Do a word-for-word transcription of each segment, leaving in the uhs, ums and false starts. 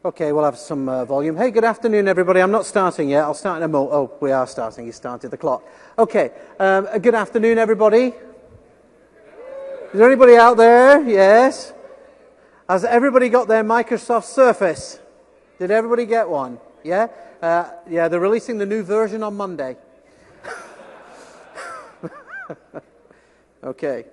Okay, we'll have some uh, volume. Hey, good afternoon, everybody. I'm not starting yet. I'll start in a moment. Oh, we are starting. You started the clock. Okay, um, uh, good afternoon, everybody. Is there anybody out there? Yes. Has everybody got their Microsoft Surface? Did everybody get one? Yeah? Uh, yeah, they're releasing the new version on Monday. Okay.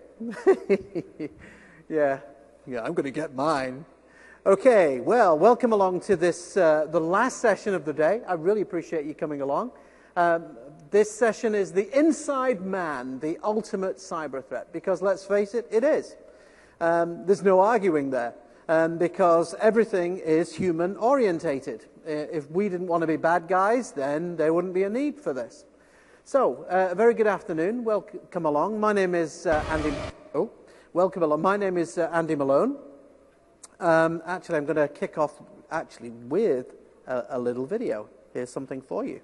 yeah. Yeah, I'm going to get mine. Okay, well, welcome along to this, uh, the last session of the day. I really appreciate you coming along. Um, this session is the inside man, the ultimate cyber threat, because let's face it, it is. Um, there's no arguing there, um, because everything is human orientated. If we didn't want to be bad guys, then there wouldn't be a need for this. So, uh, a very good afternoon. Welcome along. My name is uh, Andy. Oh, welcome along. My name is uh, Andy Malone. Um, actually, I'm going to kick off actually with a, a little video. Here's something for you.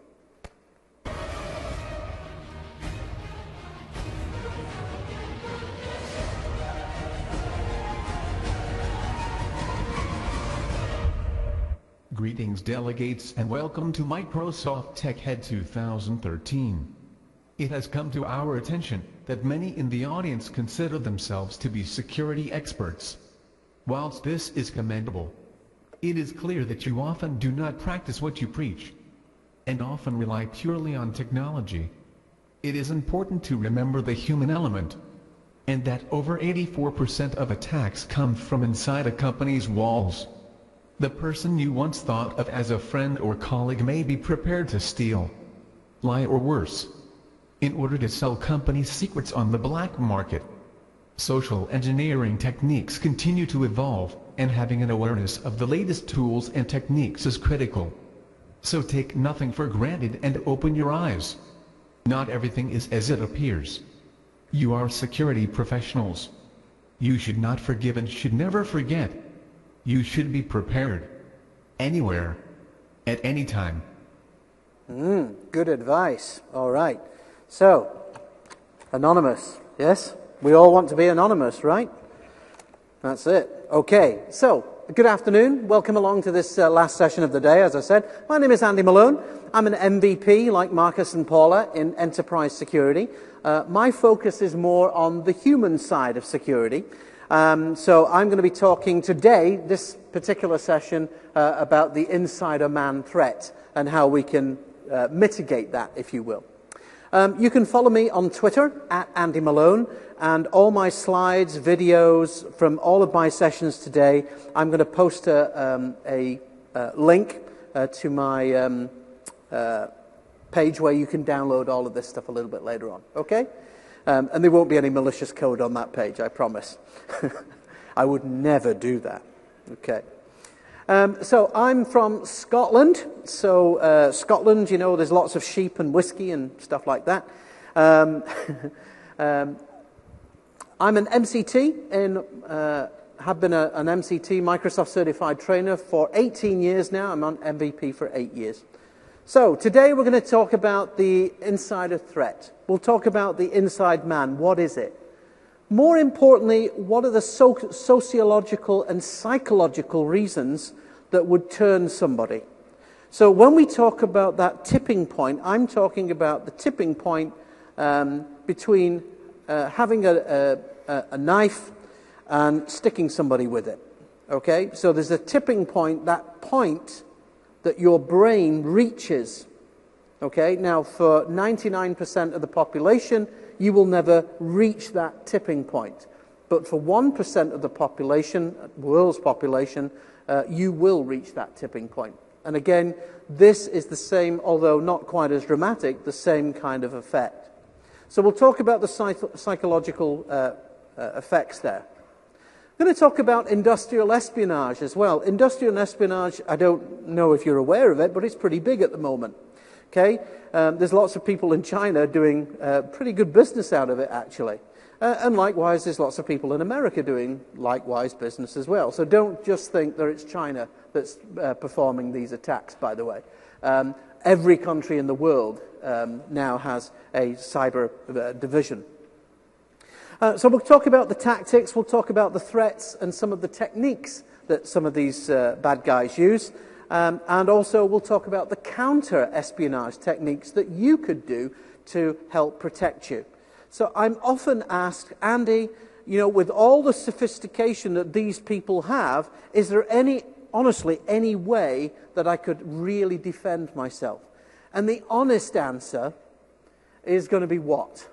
Greetings, delegates, and welcome to Microsoft TechHead two thousand thirteen. It has come to our attention that many in the audience consider themselves to be security experts. Whilst this is commendable, it is clear that you often do not practice what you preach, and often rely purely on technology. It is important to remember the human element, and that over eighty-four percent of attacks come from inside a company's walls. The person you once thought of as a friend or colleague may be prepared to steal, lie, or worse, in order to sell company secrets on the black market. Social engineering techniques continue to evolve, and having an awareness of the latest tools and techniques is critical. So take nothing for granted and open your eyes. Not everything is as it appears. You are security professionals. You should not forgive and should never forget. You should be prepared. Anywhere. At any time. Mm, good advice. All right. So, anonymous, yes? We all want to be anonymous, right? That's it. Okay, so, good afternoon. Welcome along to this uh, last session of the day, as I said. My name is Andy Malone. I'm an M V P, like Marcus and Paula, in enterprise security. Uh, my focus is more on the human side of security. Um, so I'm going to be talking today, this particular session, uh, about the insider man threat and how we can uh, mitigate that, if you will. Um, you can follow me on Twitter, at Andy Malone, and all my slides, videos from all of my sessions today, I'm going to post a, um, a uh, link uh, to my um, uh, page where you can download all of this stuff a little bit later on, okay? Um, and there won't be any malicious code on that page, I promise. I would never do that, okay? Um, so I'm from Scotland. So uh, Scotland, you know, there's lots of sheep and whiskey and stuff like that. Um, um, I'm an M C T, in, uh, have been a, an M C T, Microsoft Certified Trainer, for eighteen years now. I'm on M V P for eight years. So today we're going to talk about the insider threat. We'll talk about the inside man. What is it? More importantly, what are the so sociological and psychological reasons that would turn somebody? So when we talk about that tipping point, I'm talking about the tipping point um, between uh, having a, a, a knife and sticking somebody with it. Okay? So there's a tipping point, that point that your brain reaches. Okay? Now, for ninety-nine percent of the population, you will never reach that tipping point. But for one percent of the population, world's population, uh, you will reach that tipping point. And again, this is the same, although not quite as dramatic, the same kind of effect. So we'll talk about the psych psychological uh, uh, effects there. I'm going to talk about industrial espionage as well. Industrial espionage, I don't know if you're aware of it, but it's pretty big at the moment. Okay, um, there's lots of people in China doing uh, pretty good business out of it, actually. Uh, and likewise, there's lots of people in America doing likewise business as well. So don't just think that it's China that's uh, performing these attacks, by the way. Um, every country in the world um, now has a cyber uh, division. Uh, so we'll talk about the tactics, we'll talk about the threats and some of the techniques that some of these uh, bad guys use. Um, and also we'll talk about the counter-espionage techniques that you could do to help protect you. So I'm often asked, Andy, you know, with all the sophistication that these people have, is there any, honestly, any way that I could really defend myself? And the honest answer is going to be what?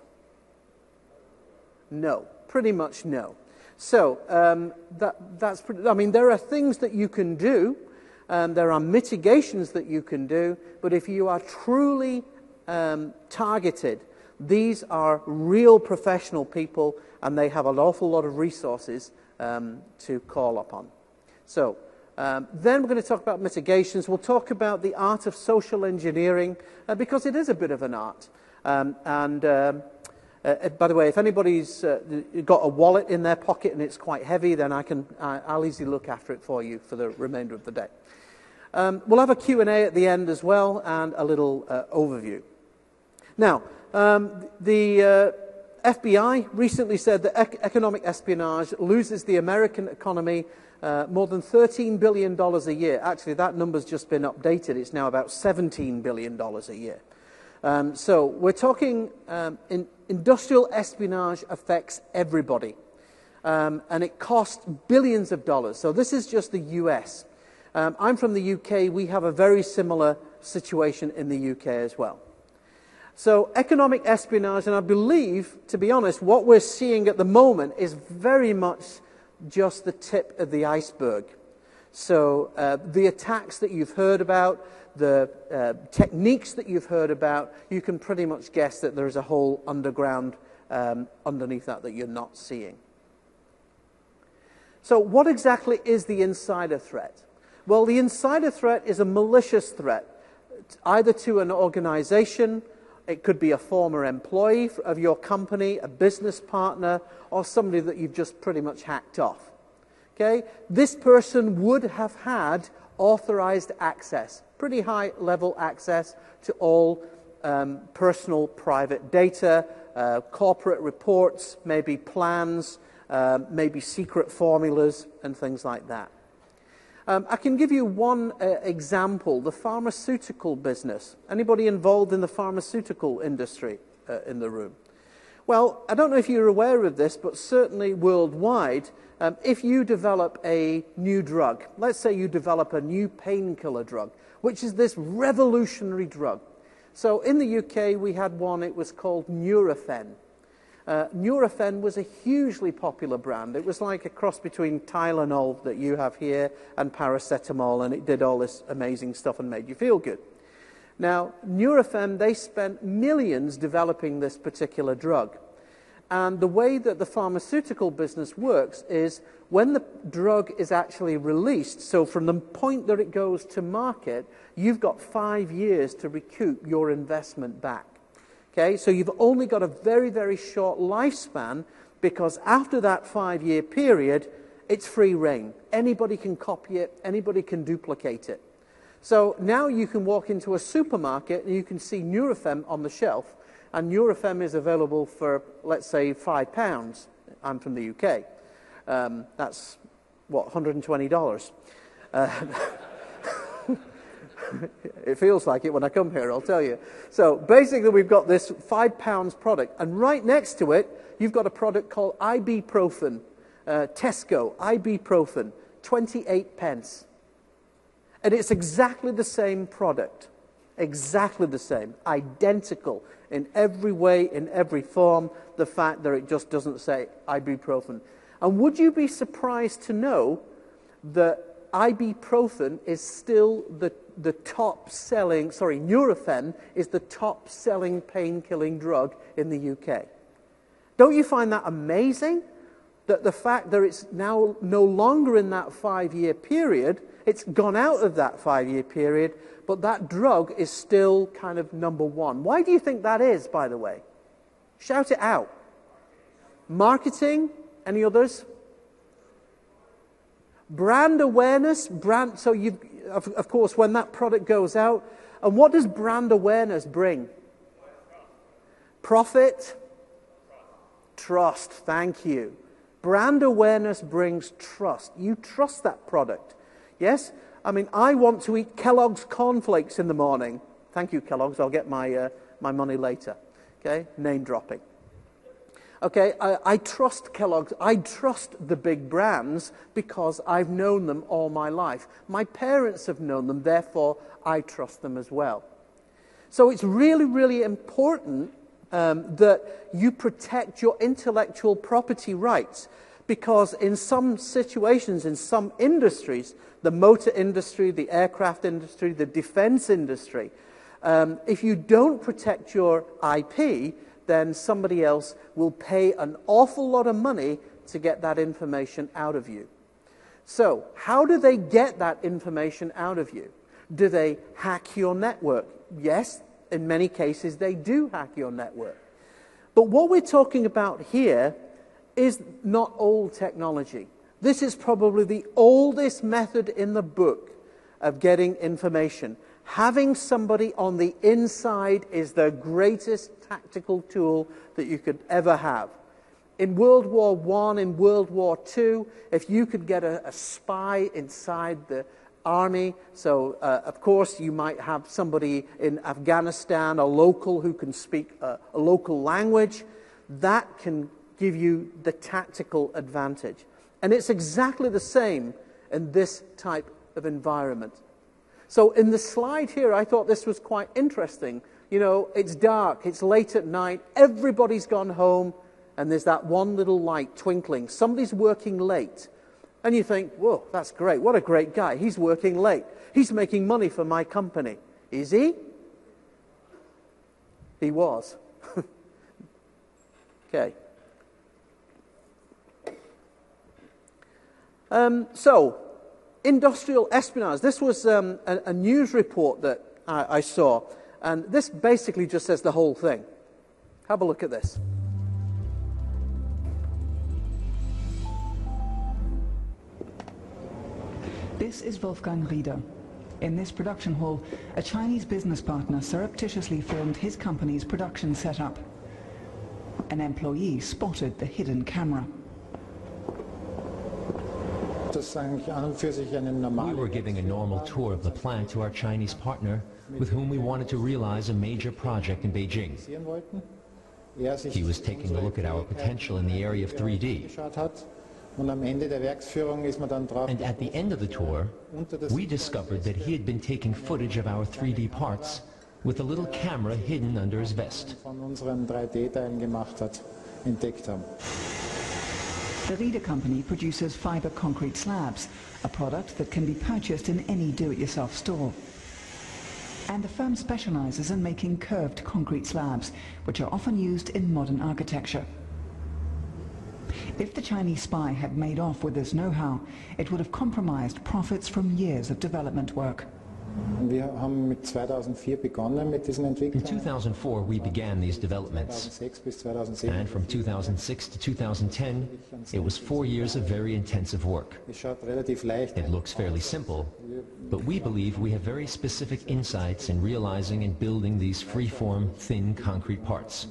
No. Pretty much no. So, um, that, that's pretty, I mean, there are things that you can do, um, there are mitigations that you can do, but if you are truly um, targeted, these are real professional people, and they have an awful lot of resources um, to call upon. So, um, then we're going to talk about mitigations. We'll talk about the art of social engineering, uh, because it is a bit of an art. Um, and, um, uh, by the way, if anybody's uh, got a wallet in their pocket and it's quite heavy, then I can, uh, I'll easily look after it for you for the remainder of the day. Um, we'll have a Q and A at the end as well, and a little uh, overview. Now, um, the uh, F B I recently said that ec economic espionage loses the American economy uh, more than thirteen billion dollars a year. Actually, that number's just been updated. It's now about seventeen billion dollars a year. Um, so we're talking um, in, industrial espionage affects everybody. Um, and it costs billions of dollars. So this is just the U S. Um, I'm from the U K. We have a very similar situation in the U K as well. So economic espionage, and I believe, to be honest, what we're seeing at the moment is very much just the tip of the iceberg. So uh, the attacks that you've heard about, the uh, techniques that you've heard about, you can pretty much guess that there's a whole underground um, underneath that that you're not seeing. So what exactly is the insider threat? Well, the insider threat is a malicious threat, either to an organization. It could be a former employee of your company, a business partner, or somebody that you've just pretty much hacked off. Okay? This person would have had authorized access, pretty high level access to all um, personal private data, uh, corporate reports, maybe plans, uh, maybe secret formulas and things like that. Um, I can give you one uh, example, the pharmaceutical business. Anybody involved in the pharmaceutical industry uh, in the room? Well, I don't know if you're aware of this, but certainly worldwide, um, if you develop a new drug, let's say you develop a new painkiller drug, which is this revolutionary drug. So in the U K, we had one, it was called Nurofen. Uh, Nurofen was a hugely popular brand. It was like a cross between Tylenol that you have here and paracetamol, and it did all this amazing stuff and made you feel good. Now, Nurofen, they spent millions developing this particular drug. And the way that the pharmaceutical business works is when the drug is actually released, so from the point that it goes to market, you've got five years to recoup your investment back. Okay, so you've only got a very, very short lifespan, because after that five-year period, it's free reign. Anybody can copy it, anybody can duplicate it. So now you can walk into a supermarket and you can see Nurofen on the shelf, and Nurofen is available for, let's say, five pounds. I'm from the U K. Um, that's, what, one hundred twenty dollars. Uh, It feels like it when I come here, I'll tell you. So basically we've got this five pounds product, and right next to it you've got a product called ibuprofen, uh, Tesco, ibuprofen, twenty-eight pence. And it's exactly the same product, exactly the same, identical in every way, in every form, the fact that it just doesn't say ibuprofen. And would you be surprised to know that ibuprofen is still the the top selling, sorry, Nurofen is the top selling pain-killing drug in the U K. Don't you find that amazing? That the fact that it's now no longer in that five-year period, it's gone out of that five-year period, but that drug is still kind of number one. Why do you think that is, by the way? Shout it out. Marketing? Any others? Brand awareness, brand, so you've, of, of course, when that product goes out, and what does brand awareness bring? Profit, Trust, thank you. Brand awareness brings trust. You trust that product. Yes? I mean, I want to eat Kellogg's cornflakes in the morning. Thank you, Kellogg's. I'll get my, uh, my money later. Okay? Name dropping. Okay, I, I trust Kellogg's. I trust the big brands because I've known them all my life. My parents have known them, therefore I trust them as well. So it's really, really important um, that you protect your intellectual property rights, because in some situations, in some industries, the motor industry, the aircraft industry, the defense industry, um, if you don't protect your I P, then somebody else will pay an awful lot of money to get that information out of you. So, how do they get that information out of you? Do they hack your network? Yes, in many cases they do hack your network. But what we're talking about here is not old technology. This is probably the oldest method in the book of getting information. Having somebody on the inside is the greatest tactical tool that you could ever have. In World War One, in World War Two, if you could get a, a spy inside the army, so uh, of course you might have somebody in Afghanistan, a local who can speak a, a local language, that can give you the tactical advantage. And it's exactly the same in this type of environment. So in the slide here, I thought this was quite interesting. You know, it's dark, it's late at night, everybody's gone home, and there's that one little light twinkling. Somebody's working late. And you think, whoa, that's great. What a great guy. He's working late. He's making money for my company. Is he? He was. Okay. Um, so, industrial espionage. This was um, a, a news report that I, I saw, and this basically just says the whole thing. Have a look at this. This is Wolfgang Rieder. In this production hall, a Chinese business partner surreptitiously filmed his company's production setup. An employee spotted the hidden camera. We were giving a normal tour of the plant to our Chinese partner, with whom we wanted to realize a major project in Beijing. He was taking a look at our potential in the area of three D. And at the end of the tour, we discovered that he had been taking footage of our three D parts with a little camera hidden under his vest. The Rieder company produces fiber concrete slabs, a product that can be purchased in any do-it-yourself store. And the firm specializes in making curved concrete slabs, which are often used in modern architecture. If the Chinese spy had made off with this know-how, it would have compromised profits from years of development work. In two thousand four, we began these developments, and from two thousand six to two thousand ten, it was four years of very intensive work. It looks fairly simple, but we believe we have very specific insights in realizing and building these free-form, thin concrete parts.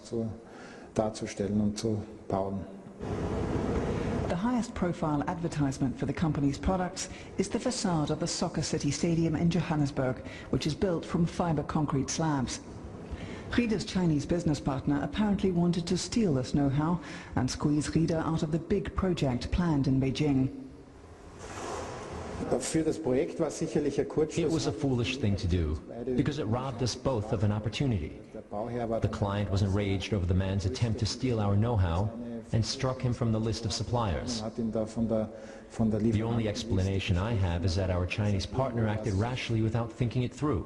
The highest profile advertisement for the company's products is the facade of the Soccer City Stadium in Johannesburg, which is built from fiber concrete slabs. Rieder's Chinese business partner apparently wanted to steal this know-how and squeeze Rieder out of the big project planned in Beijing. It was a foolish thing to do, because it robbed us both of an opportunity. The client was enraged over the man's attempt to steal our know-how and struck him from the list of suppliers. The only explanation I have is that our Chinese partner acted rashly without thinking it through.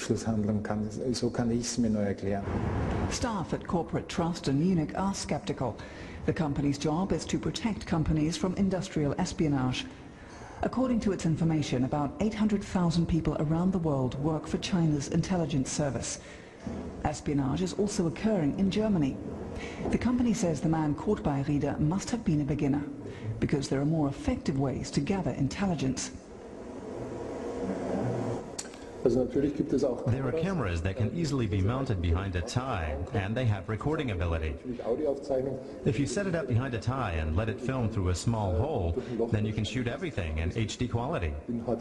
Staff at Corporate Trust in Munich are skeptical. The company's job is to protect companies from industrial espionage. According to its information, about eight hundred thousand people around the world work for China's intelligence service. Espionage is also occurring in Germany. The company says the man caught by Rieder must have been a beginner, because there are more effective ways to gather intelligence. There are cameras that can easily be mounted behind a tie, and they have recording ability. If you set it up behind a tie and let it film through a small hole, then you can shoot everything in H D quality.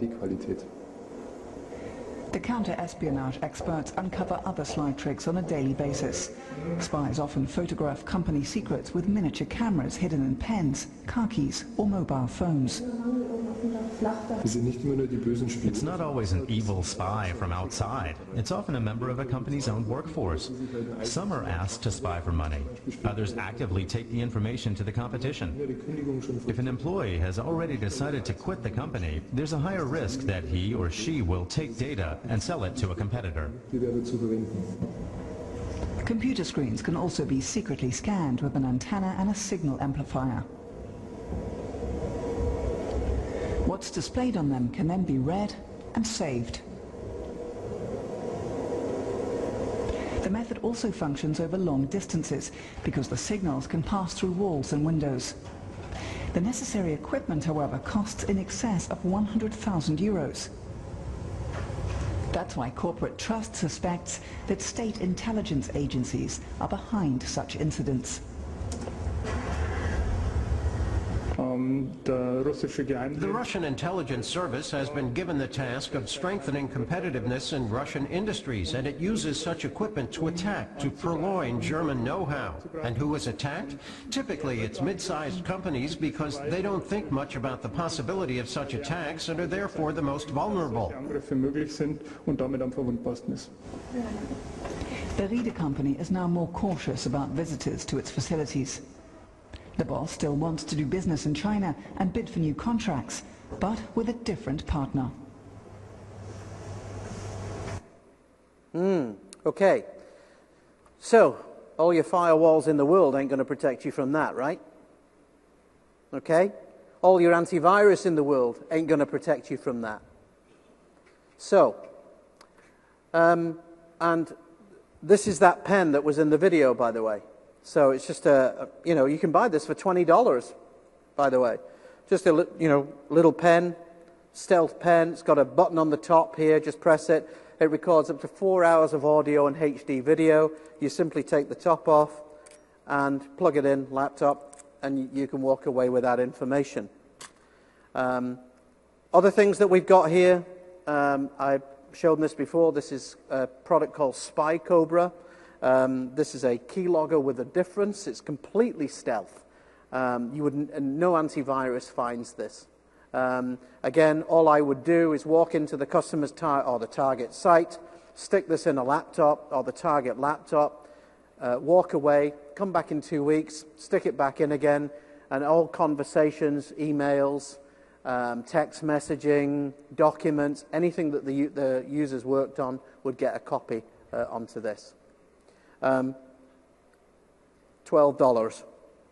The counter-espionage experts uncover other sly tricks on a daily basis. Spies often photograph company secrets with miniature cameras hidden in pens, car keys or mobile phones. It's not always an evil spy from outside. It's often a member of a company's own workforce. Some are asked to spy for money. Others actively take the information to the competition. If an employee has already decided to quit the company, there's a higher risk that he or she will take data and sell it to a competitor. Computer screens can also be secretly scanned with an antenna and a signal amplifier. What's displayed on them can then be read and saved. The method also functions over long distances because the signals can pass through walls and windows. The necessary equipment, however, costs in excess of one hundred thousand euros. That's why Corporate Trust suspects that state intelligence agencies are behind such incidents. The Russian intelligence service has been given the task of strengthening competitiveness in Russian industries, and it uses such equipment to attack, to purloin German know-how. And who is attacked? Typically it's mid-sized companies because they don't think much about the possibility of such attacks and are therefore the most vulnerable. The Riede company is now more cautious about visitors to its facilities. The boss still wants to do business in China and bid for new contracts, but with a different partner. Hmm, okay. So, all your firewalls in the world ain't going to protect you from that, right? Okay? All your antivirus in the world ain't going to protect you from that. So, um, and this is that pen that was in the video, by the way. So it's just a, you know, you can buy this for twenty dollars, by the way. Just a, you know, little pen, stealth pen. It's got a button on the top here. Just press it. It records up to four hours of audio and H D video. You simply take the top off and plug it in, laptop, and you can walk away with that information. Um, other things that we've got here, um, I showed this before. This is a product called Spy Cobra. Um, this is a keylogger with a difference. It's completely stealth. Um, you wouldn't, and no antivirus finds this. Um, again, all I would do is walk into the customer's tar or the target site, stick this in a laptop or the target laptop, uh, walk away, come back in two weeks, stick it back in again, and all conversations, emails, um, text messaging, documents, anything that the, the users worked on would get a copy uh, onto this. Um, twelve dollars.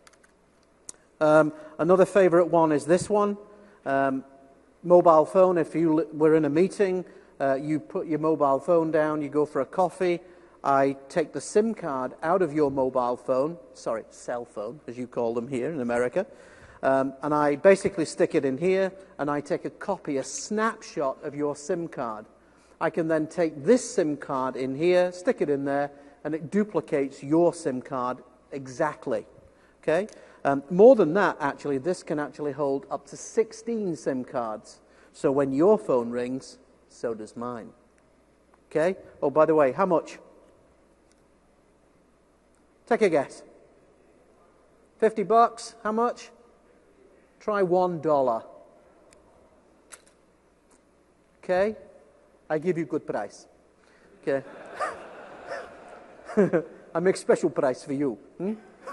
Um, another favorite one is this one. Um, mobile phone. If you were in a meeting, uh, you put your mobile phone down, you go for a coffee. I take the SIM card out of your mobile phone, sorry, cell phone, as you call them here in America, um, and I basically stick it in here, and I take a copy, a snapshot of your SIM card. I can then take this SIM card in here, stick it in there, and it duplicates your SIM card exactly. Okay? Um, more than that, actually, this can actually hold up to sixteen SIM cards. So when your phone rings, so does mine. Okay? Oh, by the way, how much? Take a guess. Fifty bucks? How much? Try one dollar. Okay? I give you good price. Okay? I make special price for you. Hmm?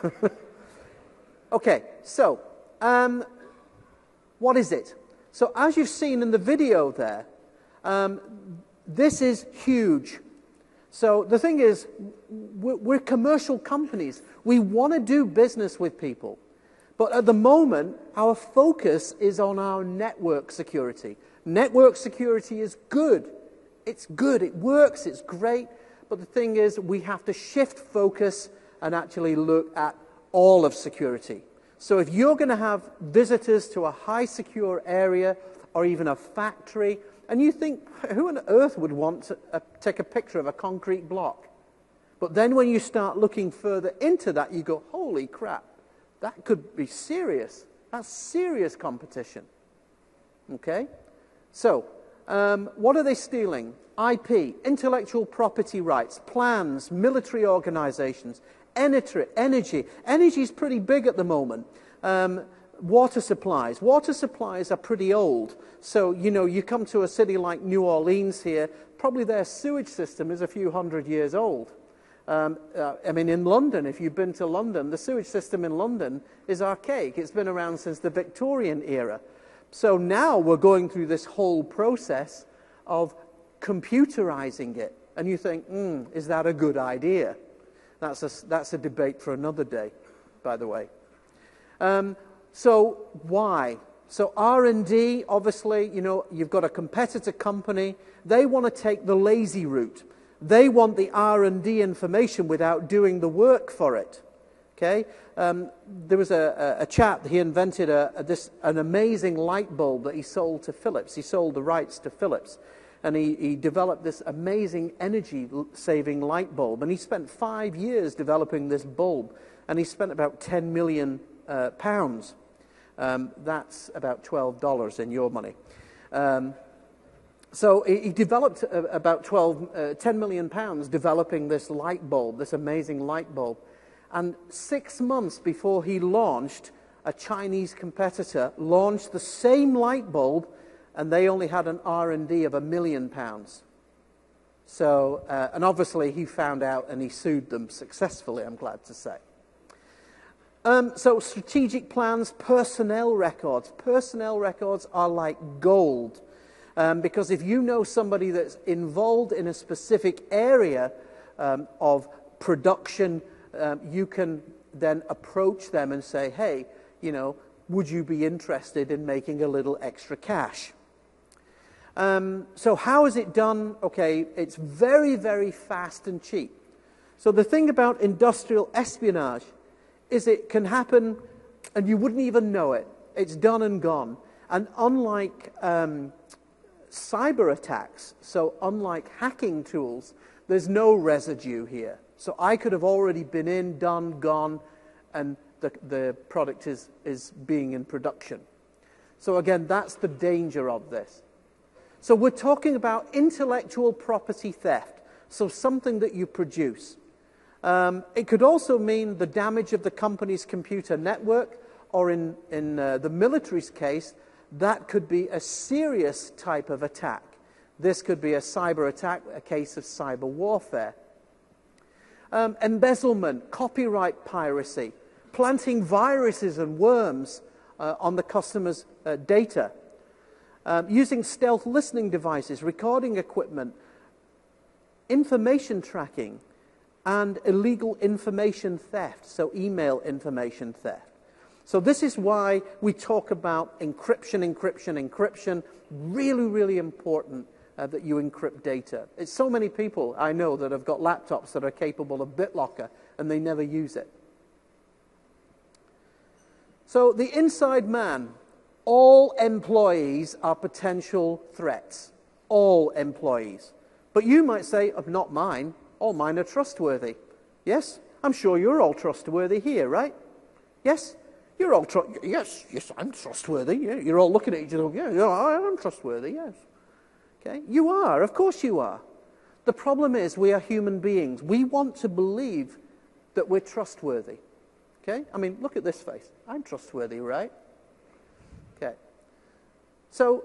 Okay, so um, what is it? So as you've seen in the video there, um, this is huge. So the thing is, we're, we're commercial companies. We want to do business with people. But at the moment, our focus is on our network security. Network security is good. It's good, it works, it's great. But the thing is, we have to shift focus and actually look at all of security. So if you're going to have visitors to a high secure area, or even a factory, and you think, who on earth would want to uh, take a picture of a concrete block? But then when you start looking further into that, you go, holy crap, that could be serious. That's serious competition. Okay? So, um, what are they stealing? I P, intellectual property rights, plans, military organizations, energy. Energy Energy is pretty big at the moment. Um, water supplies. Water supplies are pretty old. So, you know, you come to a city like New Orleans here, probably their sewage system is a few hundred years old. Um, uh, I mean, in London, if you've been to London, the sewage system in London is archaic. It's been around since the Victorian era. So now we're going through this whole process of computerizing it. And you think, hmm, is that a good idea? That's a, that's a debate for another day, by the way. Um, so why? So R and D, obviously, you know, you've got a competitor company. They want to take the lazy route. They want the R and D information without doing the work for it. Okay? Um, there was a, a, a chap, he invented a, a, this, an amazing light bulb that he sold to Philips. He sold the rights to Philips. And he, he developed this amazing energy-saving light bulb. And he spent five years developing this bulb. And he spent about ten million uh, pounds. Um, that's about twelve dollars in your money. Um, So he developed about twelve, uh, ten million pounds developing this light bulb, this amazing light bulb. And six months before he launched, a Chinese competitor launched the same light bulb, and they only had an R and D of a million pounds. So, uh, and obviously he found out and he sued them successfully, I'm glad to say. Um, so strategic plans, personnel records. Personnel records are like gold. Um, because if you know somebody that's involved in a specific area um, of production, um, you can then approach them and say, hey, you know, would you be interested in making a little extra cash? Um, so how is it done? Okay, it's very, very fast and cheap. So the thing about industrial espionage is it can happen and you wouldn't even know it. It's done and gone. And unlike Um, cyber attacks, so unlike hacking tools, there's no residue here. So I could have already been in, done, gone, and the, the product is, is being in production. So again, that's the danger of this. So we're talking about intellectual property theft, so something that you produce. Um, it could also mean the damage of the company's computer network, or in, in uh, the military's case, that could be a serious type of attack. This could be a cyber attack, a case of cyber warfare. Um, embezzlement, copyright piracy, planting viruses and worms uh, on the customer's uh, data, um, using stealth listening devices, recording equipment, information tracking, and illegal information theft, so email information theft. So this is why we talk about encryption, encryption, encryption. Really, really important uh, that you encrypt data. It's so many people I know that have got laptops that are capable of BitLocker, and they never use it. So the inside man, all employees are potential threats. All employees. But you might say, oh, not mine. All mine are trustworthy. Yes? I'm sure you're all trustworthy here, right? Yes? You're all, tr yes, yes, I'm trustworthy. Yeah, you're all looking at each other, yeah, yeah, I'm trustworthy, yes. Okay, you are, of course you are. The problem is we are human beings. We want to believe that we're trustworthy. Okay, I mean, look at this face. I'm trustworthy, right? Okay. So,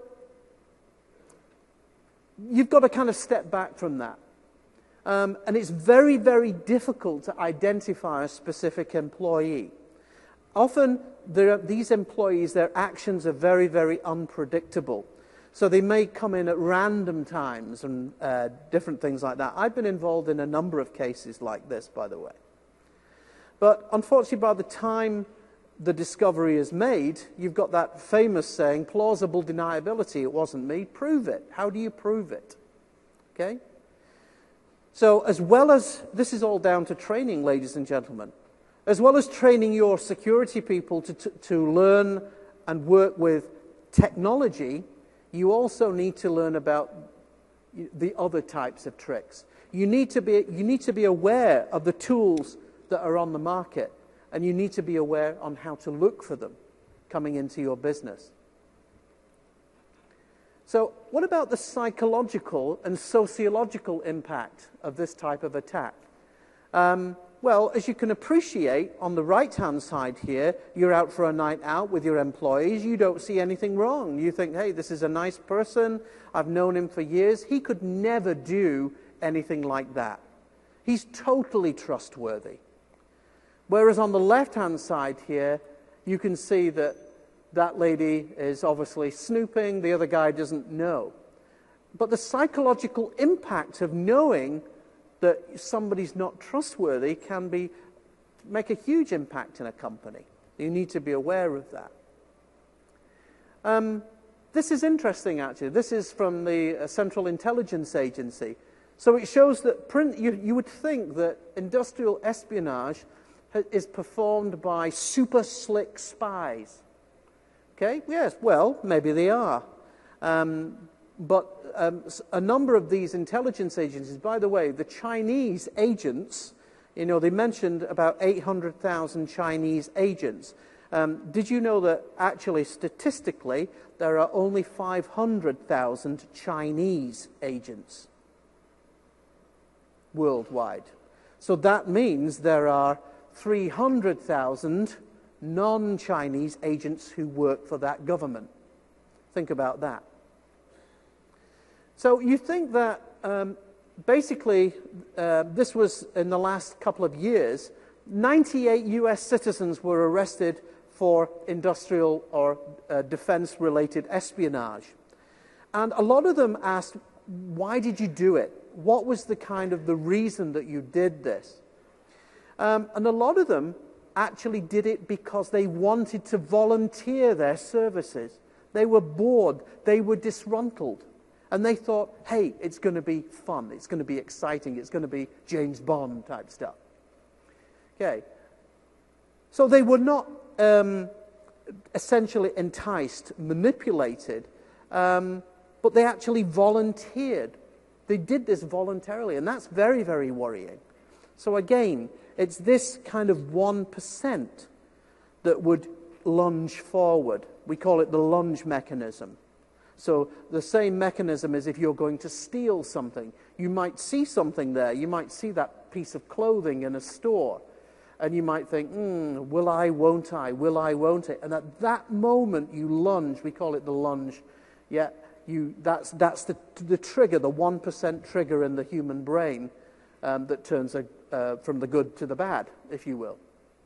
you've got to kind of step back from that. Um, and it's very, very difficult to identify a specific employee. Often, there are, these employees, their actions are very, very unpredictable. So they may come in at random times and uh, different things like that. I've been involved in a number of cases like this, by the way. But unfortunately, by the time the discovery is made, you've got that famous saying, plausible deniability. It wasn't me. Prove it. How do you prove it? Okay? So as well as, this is all down to training, ladies and gentlemen. As well as training your security people to, to, to learn and work with technology, you also need to learn about the other types of tricks. You need to be, you need to be aware of the tools that are on the market, and you need to be aware on how to look for them coming into your business. So what about the psychological and sociological impact of this type of attack? Um, well, as you can appreciate, on the right-hand side here, you're out for a night out with your employees. You don't see anything wrong. You think, hey, this is a nice person. I've known him for years. He could never do anything like that. He's totally trustworthy. Whereas on the left-hand side here, you can see that that lady is obviously snooping. The other guy doesn't know. But the psychological impact of knowing that somebody's not trustworthy can be make a huge impact in a company. You need to be aware of that. Um, this is interesting, actually. This is from the uh, Central Intelligence Agency. So it shows that print, you, you would think that industrial espionage ha, is performed by super slick spies. Okay, yes, well, maybe they are. Um, but um, a number of these intelligence agencies, by the way, the Chinese agents, you know, they mentioned about eight hundred thousand Chinese agents. Um, did you know that actually, statistically, there are only five hundred thousand Chinese agents worldwide? So that means there are three hundred thousand non-Chinese agents who work for that government. Think about that. So you think that um, basically uh, this was in the last couple of years, ninety-eight U S citizens were arrested for industrial or uh, defense-related espionage. And a lot of them asked, why did you do it? What was the kind of the reason that you did this? Um, and a lot of them actually did it because they wanted to volunteer their services. They were bored, they were disgruntled, and they thought, hey, it's going to be fun, it's going to be exciting, it's going to be James Bond type stuff. Okay, so they were not um, essentially enticed, manipulated, um, but they actually volunteered. They did this voluntarily, and that's very, very worrying. So again, it's this kind of one percent that would lunge forward. We call it the lunge mechanism. So the same mechanism as if you're going to steal something. You might see something there. You might see that piece of clothing in a store. And you might think, hmm, will I, won't I? Will I, won't I? And at that moment you lunge. We call it the lunge. Yeah, you, that's, that's the, the trigger, the one percent trigger in the human brain um, that turns a Uh, from the good to the bad, if you will.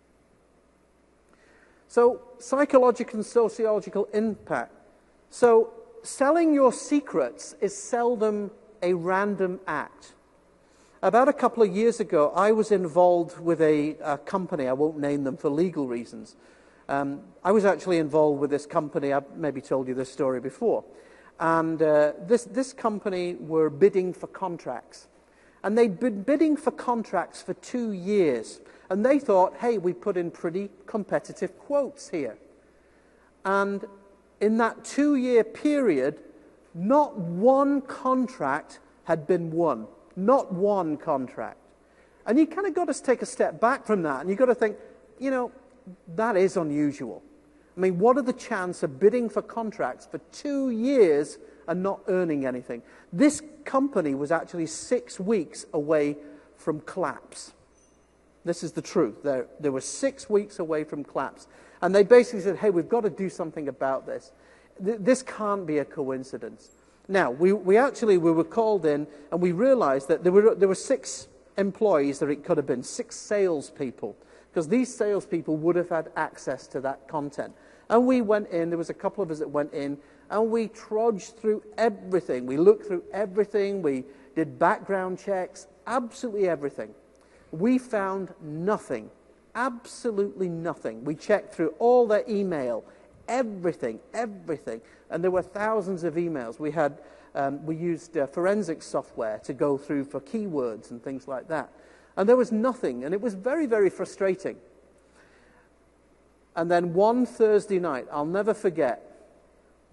So, psychological and sociological impact. So, selling your secrets is seldom a random act. About a couple of years ago, I was involved with a, a company. I won't name them for legal reasons. Um, I was actually involved with this company. I've maybe told you this story before. And uh, this, this company were bidding for contracts. And they'd been bidding for contracts for two years. And they thought, hey, we put in pretty competitive quotes here. And in that two-year period, not one contract had been won. Not one contract. And you kind of got to take a step back from that. And you've got to think, you know, that is unusual. I mean, what are the chances of bidding for contracts for two years and not earning anything? This company was actually six weeks away from collapse. This is the truth. They, they were six weeks away from collapse. And they basically said, hey, we've got to do something about this. Th- this can't be a coincidence. Now, we, we actually we were called in, and we realized that there were, there were six employees that it could have been, six salespeople, because these salespeople would have had access to that content. And we went in, there was a couple of us that went in, and we trudged through everything. We looked through everything. We did background checks, absolutely everything. We found nothing, absolutely nothing. We checked through all their email, everything, everything. And there were thousands of emails. We had, um, we used uh, forensic software to go through for keywords and things like that. And there was nothing, and it was very, very frustrating. And then one Thursday night, I'll never forget,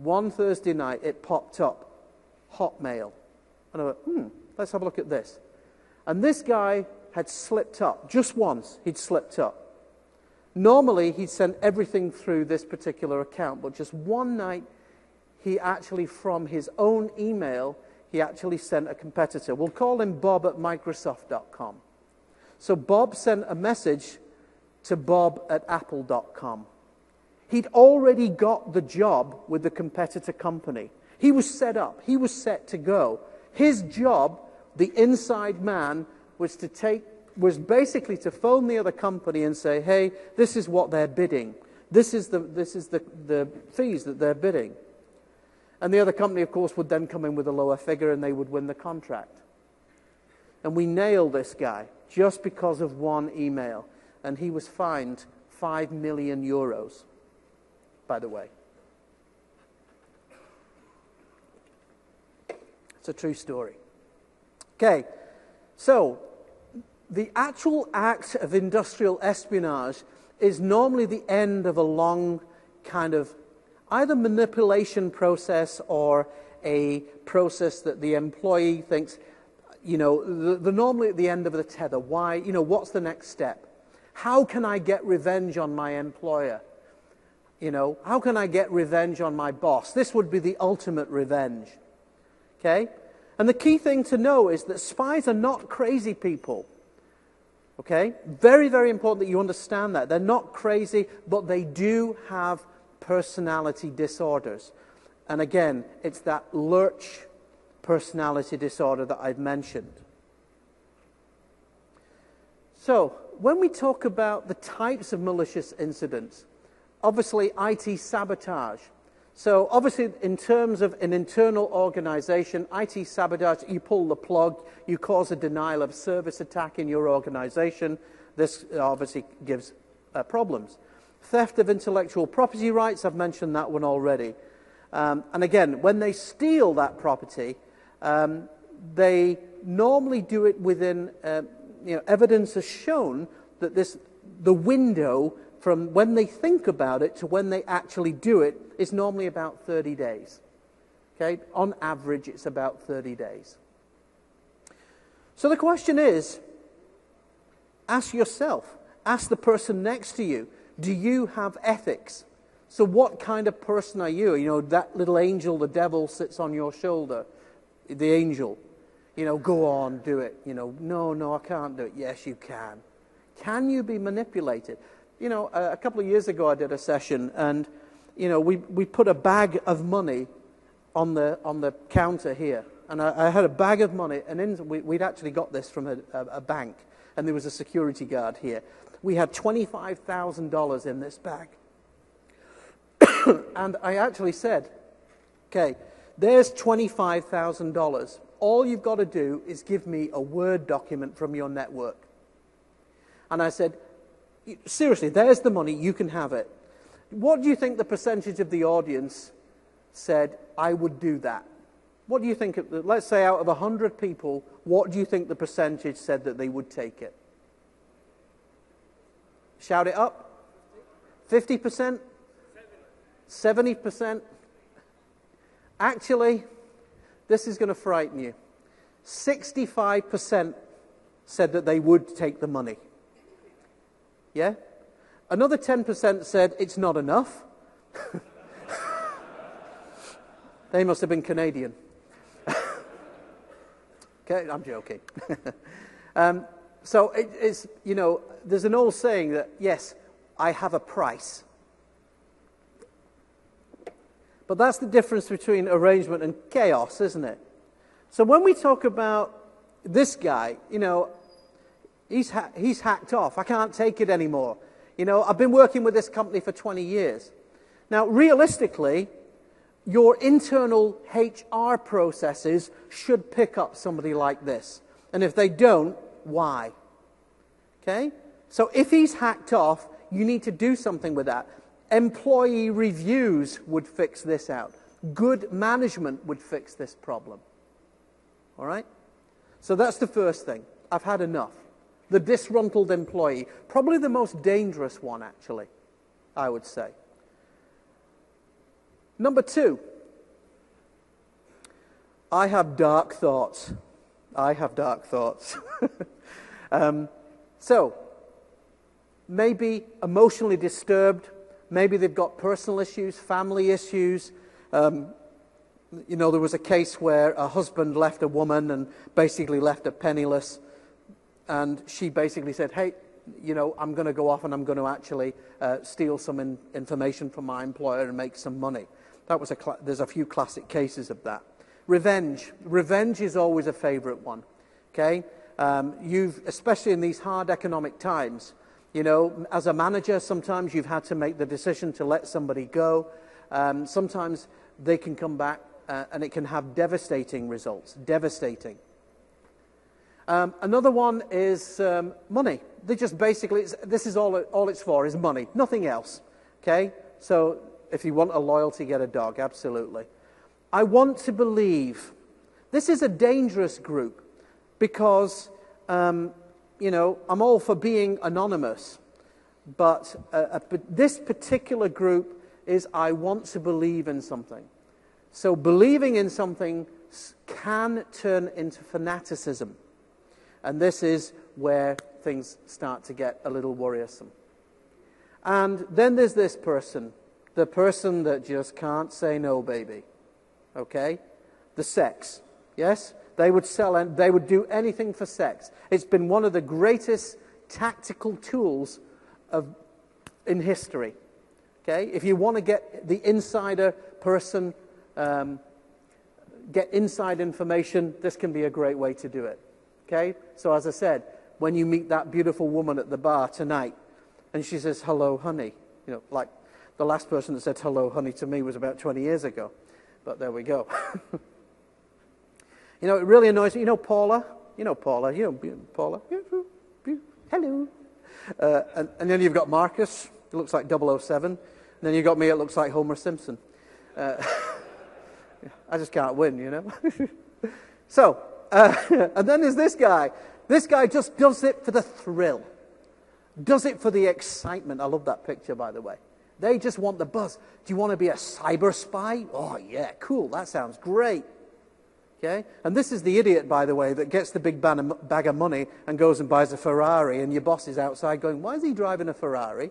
One Thursday night, it popped up, Hotmail. And I went, hmm, let's have a look at this. And this guy had slipped up. Just once, he'd slipped up. Normally, he'd send everything through this particular account, but just one night, he actually, from his own email, he actually sent a competitor. We'll call him Bob at Microsoft dot com. So Bob sent a message to Bob at Apple dot com. He'd already got the job with the competitor company. He was set up. He was set to go. His job, the inside man, was to take, was basically to phone the other company and say, hey, this is what they're bidding. This is the, this is the, the fees that they're bidding. And the other company, of course, would then come in with a lower figure and they would win the contract. And we nailed this guy just because of one email. And he was fined five million euros, by the way. It's a true story. Okay, so the actual act of industrial espionage is normally the end of a long kind of either manipulation process or a process that the employee thinks, you know, the, the normally at the end of the tether. Why, you know, what's the next step? How can I get revenge on my employer? You know, how can I get revenge on my boss? This would be the ultimate revenge. Okay? And the key thing to know is that spies are not crazy people. Okay? Very, very important that you understand that. They're not crazy, but they do have personality disorders. And again, it's that Lurch personality disorder that I've mentioned. So, when we talk about the types of malicious incidents, obviously I T sabotage. So obviously in terms of an internal organization, I T sabotage, you pull the plug, you cause a denial of service attack in your organization. This obviously gives uh, problems. Theft of intellectual property rights, I've mentioned that one already. Um, and again, when they steal that property, um, they normally do it within, uh, you know, evidence has shown that this, the window from when they think about it to when they actually do it is normally about thirty days. Okay? On average, it's about thirty days. So the question is, ask yourself, ask the person next to you, do you have ethics? So what kind of person are you? You know, that little angel, the devil sits on your shoulder, the angel. You know, go on, do it. You know, no, no, I can't do it. Yes, you can. Can you be manipulated? You know, a, a couple of years ago I did a session and, you know, we, we put a bag of money on the, on the counter here. And I, I had a bag of money, and in, we, we'd actually got this from a, a, a bank, and there was a security guard here. We had twenty-five thousand dollars in this bag. And I actually said, okay, there's twenty-five thousand dollars. All you've got to do is give me a Word document from your network. And I said, seriously, there's the money, you can have it. What do you think the percentage of the audience said, I would do that? What do you think, let's say out of one hundred people, what do you think the percentage said that they would take it? Shout it up. fifty percent? seventy percent? Actually, this is going to frighten you. sixty-five percent said that they would take the money. Yeah? Another ten percent said it's not enough. They must have been Canadian. Okay, I'm joking. um, so it, it's, you know, there's an old saying that, yes, I have a price. But that's the difference between arrangement and chaos, isn't it? So when we talk about this guy, you know, he's, ha he's hacked off. I can't take it anymore. You know, I've been working with this company for twenty years. Now, realistically, your internal H R processes should pick up somebody like this. And if they don't, why? Okay? So if he's hacked off, you need to do something with that. Employee reviews would fix this out. Good management would fix this problem. All right? So that's the first thing. I've had enough. The disgruntled employee. Probably the most dangerous one, actually, I would say. Number two, I have dark thoughts. I have dark thoughts. um, so, maybe emotionally disturbed, maybe they've got personal issues, family issues. Um, you know, there was a case where a husband left a woman and basically left her penniless, and she basically said, hey, you know, I'm going to go off and I'm going to actually uh, steal some in- information from my employer and make some money. That was a cl- there's a few classic cases of that. Revenge. Revenge is always a favorite one. Okay? Um, you've, especially in these hard economic times, you know, as a manager, sometimes you've had to make the decision to let somebody go. Um, sometimes they can come back uh, and it can have devastating results. Devastating. Um, another one is um, money. They just basically, it's, this is all, it, all it's for, is money. Nothing else. Okay? So if you want a loyalty, get a dog. Absolutely. I want to believe this is a dangerous group because, um, you know, I'm all for being anonymous, but uh, a, this particular group is I want to believe in something. So believing in something can turn into fanaticism, and this is where things start to get a little worrisome. And then there's this person, the person that just can't say no, baby. Okay? The sex. Yes? They would sell and they would do anything for sex. It's been one of the greatest tactical tools of in history. Okay? If you want to get the insider person, um, get inside information, this can be a great way to do it. Okay? So as I said, when you meet that beautiful woman at the bar tonight, and she says, hello, honey. You know, like the last person that said hello, honey to me was about twenty years ago. But there we go. You know, it really annoys me. You know Paula? You know Paula. You know Paula. Hello. Uh, and, and then you've got Marcus. It looks like double oh seven. And then you've got me. It looks like Homer Simpson. Uh, I just can't win, you know. So, uh, and then there's this guy. This guy just does it for the thrill. Does it for the excitement. I love that picture, by the way. They just want the buzz. Do you want to be a cyber spy? Oh, yeah, cool. That sounds great. Okay? And this is the idiot, by the way, that gets the big bag of money and goes and buys a Ferrari, and your boss is outside going, why is he driving a Ferrari?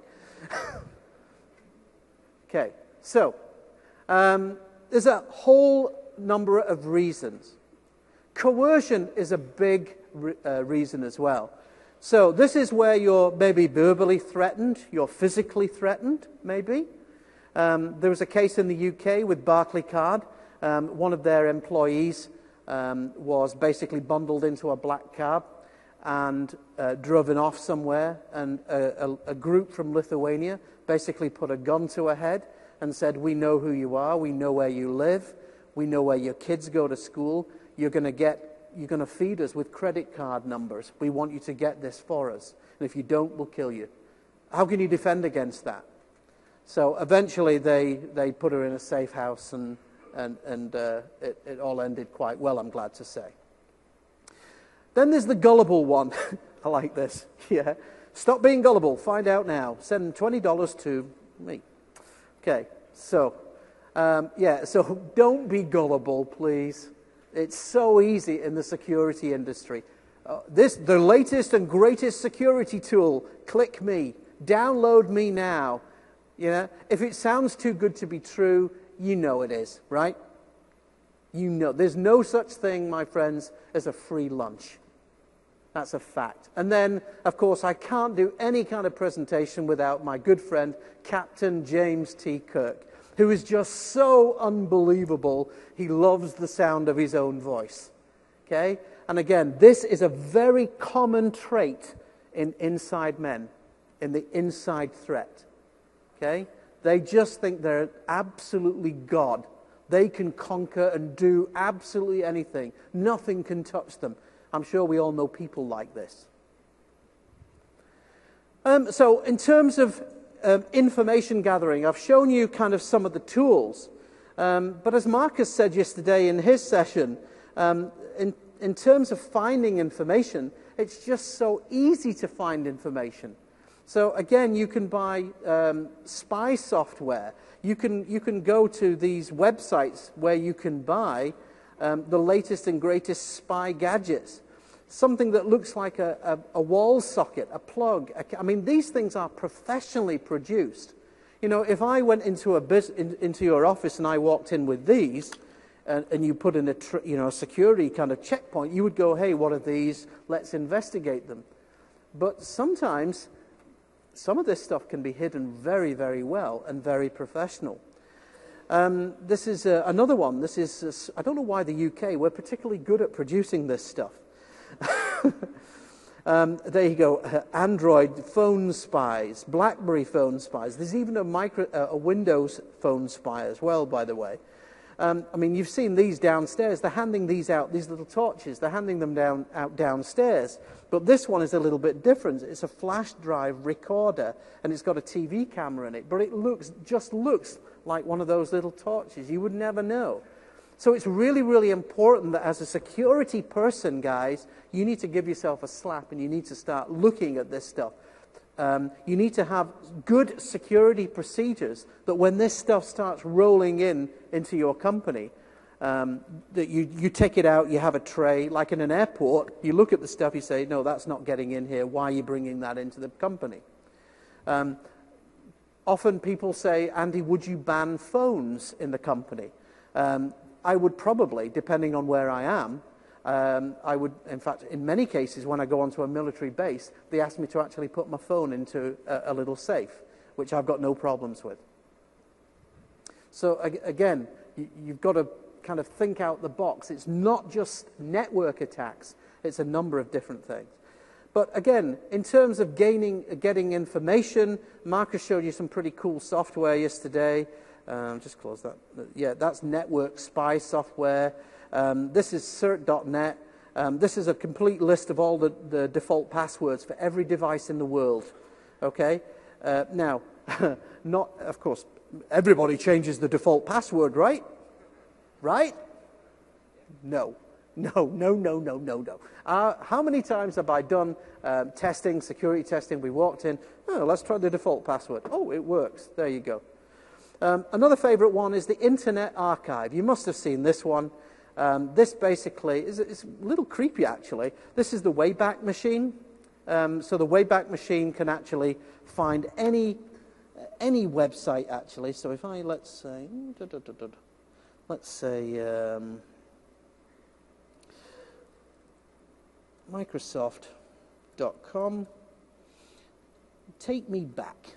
Okay, so um, there's a whole number of reasons. Coercion is a big re- uh, reason as well. So this is where you're maybe verbally threatened, you're physically threatened, maybe. Um, there was a case in the U K with Barclaycard. Um, one of their employees um, was basically bundled into a black cab and uh, driven off somewhere, and a, a, a group from Lithuania basically put a gun to her head and said, we know who you are, we know where you live, we know where your kids go to school, you're going to get You're going to feed us with credit card numbers. We want you to get this for us. And if you don't, we'll kill you. How can you defend against that? So eventually they, they put her in a safe house, and, and, and uh, it, it all ended quite well, I'm glad to say. Then there's the gullible one. I like this. Yeah. Stop being gullible. Find out now. Send twenty dollars to me. Okay. So, um, yeah. So don't be gullible, please. It's so easy in the security industry. Uh, this, the latest and greatest security tool. Click me. Download me now. You know, if it sounds too good to be true, you know it is, right? You know, there's no such thing, my friends, as a free lunch. That's a fact. And then, of course, I can't do any kind of presentation without my good friend, Captain James T. Kirk, who is just so unbelievable. He loves the sound of his own voice. Okay? And again, this is a very common trait in inside men, in the inside threat. Okay? They just think they're absolutely God. They can conquer and do absolutely anything. Nothing can touch them. I'm sure we all know people like this. Um, so in terms of um, information gathering, I've shown you kind of some of the tools. Um, but as Marcus said yesterday in his session, um, in, in terms of finding information, it's just so easy to find information. So again, you can buy um, spy software. You can, you can go to these websites where you can buy um, the latest and greatest spy gadgets. Something that looks like a, a, a wall socket, a plug. A, I mean, these things are professionally produced. You know, if I went into a bus, in, into your office and I walked in with these, and, and you put in a tr you know a security kind of checkpoint, you would go, "Hey, what are these? Let's investigate them." But sometimes, some of this stuff can be hidden very, very well and very professional. Um, this is uh, another one. This is uh, I don't know why the U K, we're particularly good at producing this stuff. um, there you go. Uh, Android phone spies, BlackBerry phone spies. There's even a, micro, uh, a Windows phone spy as well, by the way. Um, I mean, you've seen these downstairs. They're handing these out, these little torches. They're handing them down out downstairs. But this one is a little bit different. It's a flash drive recorder, and it's got a T V camera in it. But it looks just looks like one of those little torches. You would never know. So it's really, really important that as a security person, guys, you need to give yourself a slap and you need to start looking at this stuff. Um, you need to have good security procedures that when this stuff starts rolling in into your company, um, that you, you take it out, you have a tray, like in an airport, you look at the stuff, you say, no, that's not getting in here. Why are you bringing that into the company? Um, often people say, Andy, would you ban phones in the company? Um, I would probably, depending on where I am, um, I would, in fact, in many cases, when I go onto a military base, they ask me to actually put my phone into a, a little safe, which I've got no problems with. So again, you, you've got to kind of think out the box. It's not just network attacks. It's a number of different things. But again, in terms of gaining, getting information, Marcus showed you some pretty cool software yesterday. Um, just close that. Yeah, that's network spy software. Um, this is cert dot net. Um, this is a complete list of all the, the default passwords for every device in the world. Okay? Uh, now, not, of course, everybody changes the default password, right? Right? No. No, no, no, no, no, no. Uh, how many times have I done um, testing, security testing? We walked in, oh, let's try the default password. Oh, it works. There you go. Um, another favorite one is the Internet Archive. You must have seen this one. Um, this basically is it's a little creepy, actually. This is the Wayback Machine. Um, so the Wayback Machine can actually find any any website, actually. So if I, let's say, da, da, da, da, let's say um, Microsoft dot com, take me back.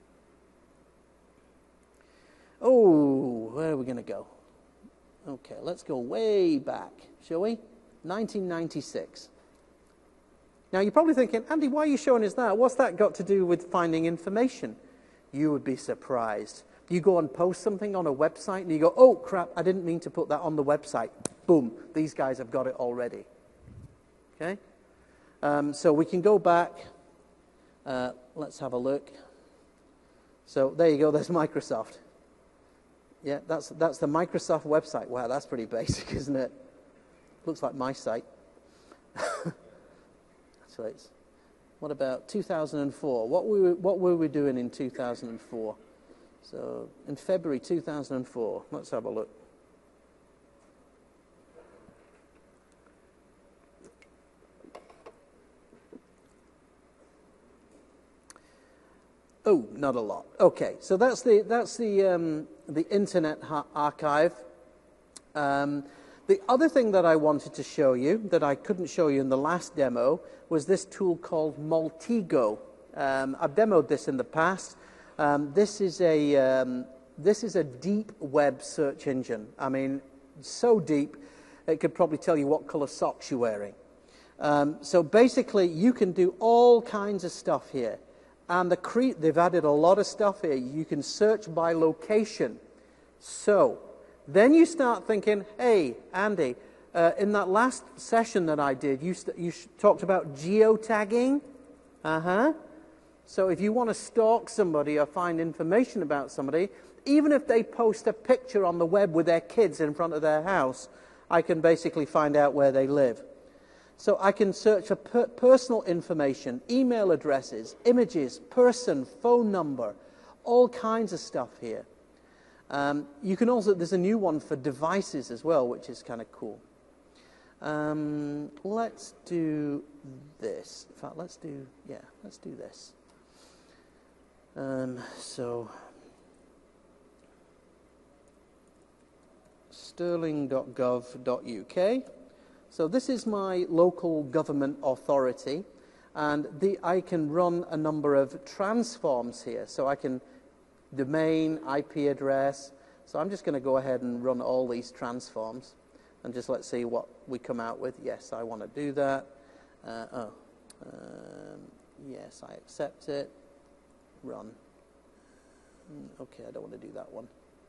Oh, where are we going to go? Okay, let's go way back, shall we? nineteen ninety-six. Now, you're probably thinking, Andy, why are you showing us that? What's that got to do with finding information? You would be surprised. You go and post something on a website, and you go, oh, crap, I didn't mean to put that on the website. Boom, these guys have got it already. Okay? Um, so we can go back. Uh, let's have a look. So there you go, there's Microsoft. Yeah, that's, that's the Microsoft website. Wow, that's pretty basic, isn't it? Looks like my site. So it's, what about two thousand four? What were, we, what were we doing in two thousand four? So in February two thousand four, let's have a look. Oh, not a lot. Okay, so that's the that's the um, the Internet Archive. Um, the other thing that I wanted to show you that I couldn't show you in the last demo was this tool called Maltego. Um, I've demoed this in the past. Um, this is a um, this is a deep web search engine. I mean, so deep it could probably tell you what color socks you're wearing. Um, so basically, you can do all kinds of stuff here. And the cre they've added a lot of stuff here. You can search by location. So then you start thinking, hey, Andy, uh, in that last session that I did, you, you talked about geotagging. Uh-huh. So if you want to stalk somebody or find information about somebody, even if they post a picture on the web with their kids in front of their house, I can basically find out where they live. So I can search for per personal information, email addresses, images, person, phone number, all kinds of stuff here. Um, you can also, there's a new one for devices as well, which is kind of cool. Um, let's do this. In fact, let's do, yeah, let's do this. Um, so, sterling dot gov dot U K. So this is my local government authority, and the, I can run a number of transforms here. So I can domain, I P address. So I'm just going to go ahead and run all these transforms, and just let's see what we come out with. Yes, I want to do that. Uh, oh, um, yes, I accept it. Run. Okay, I don't want to do that one.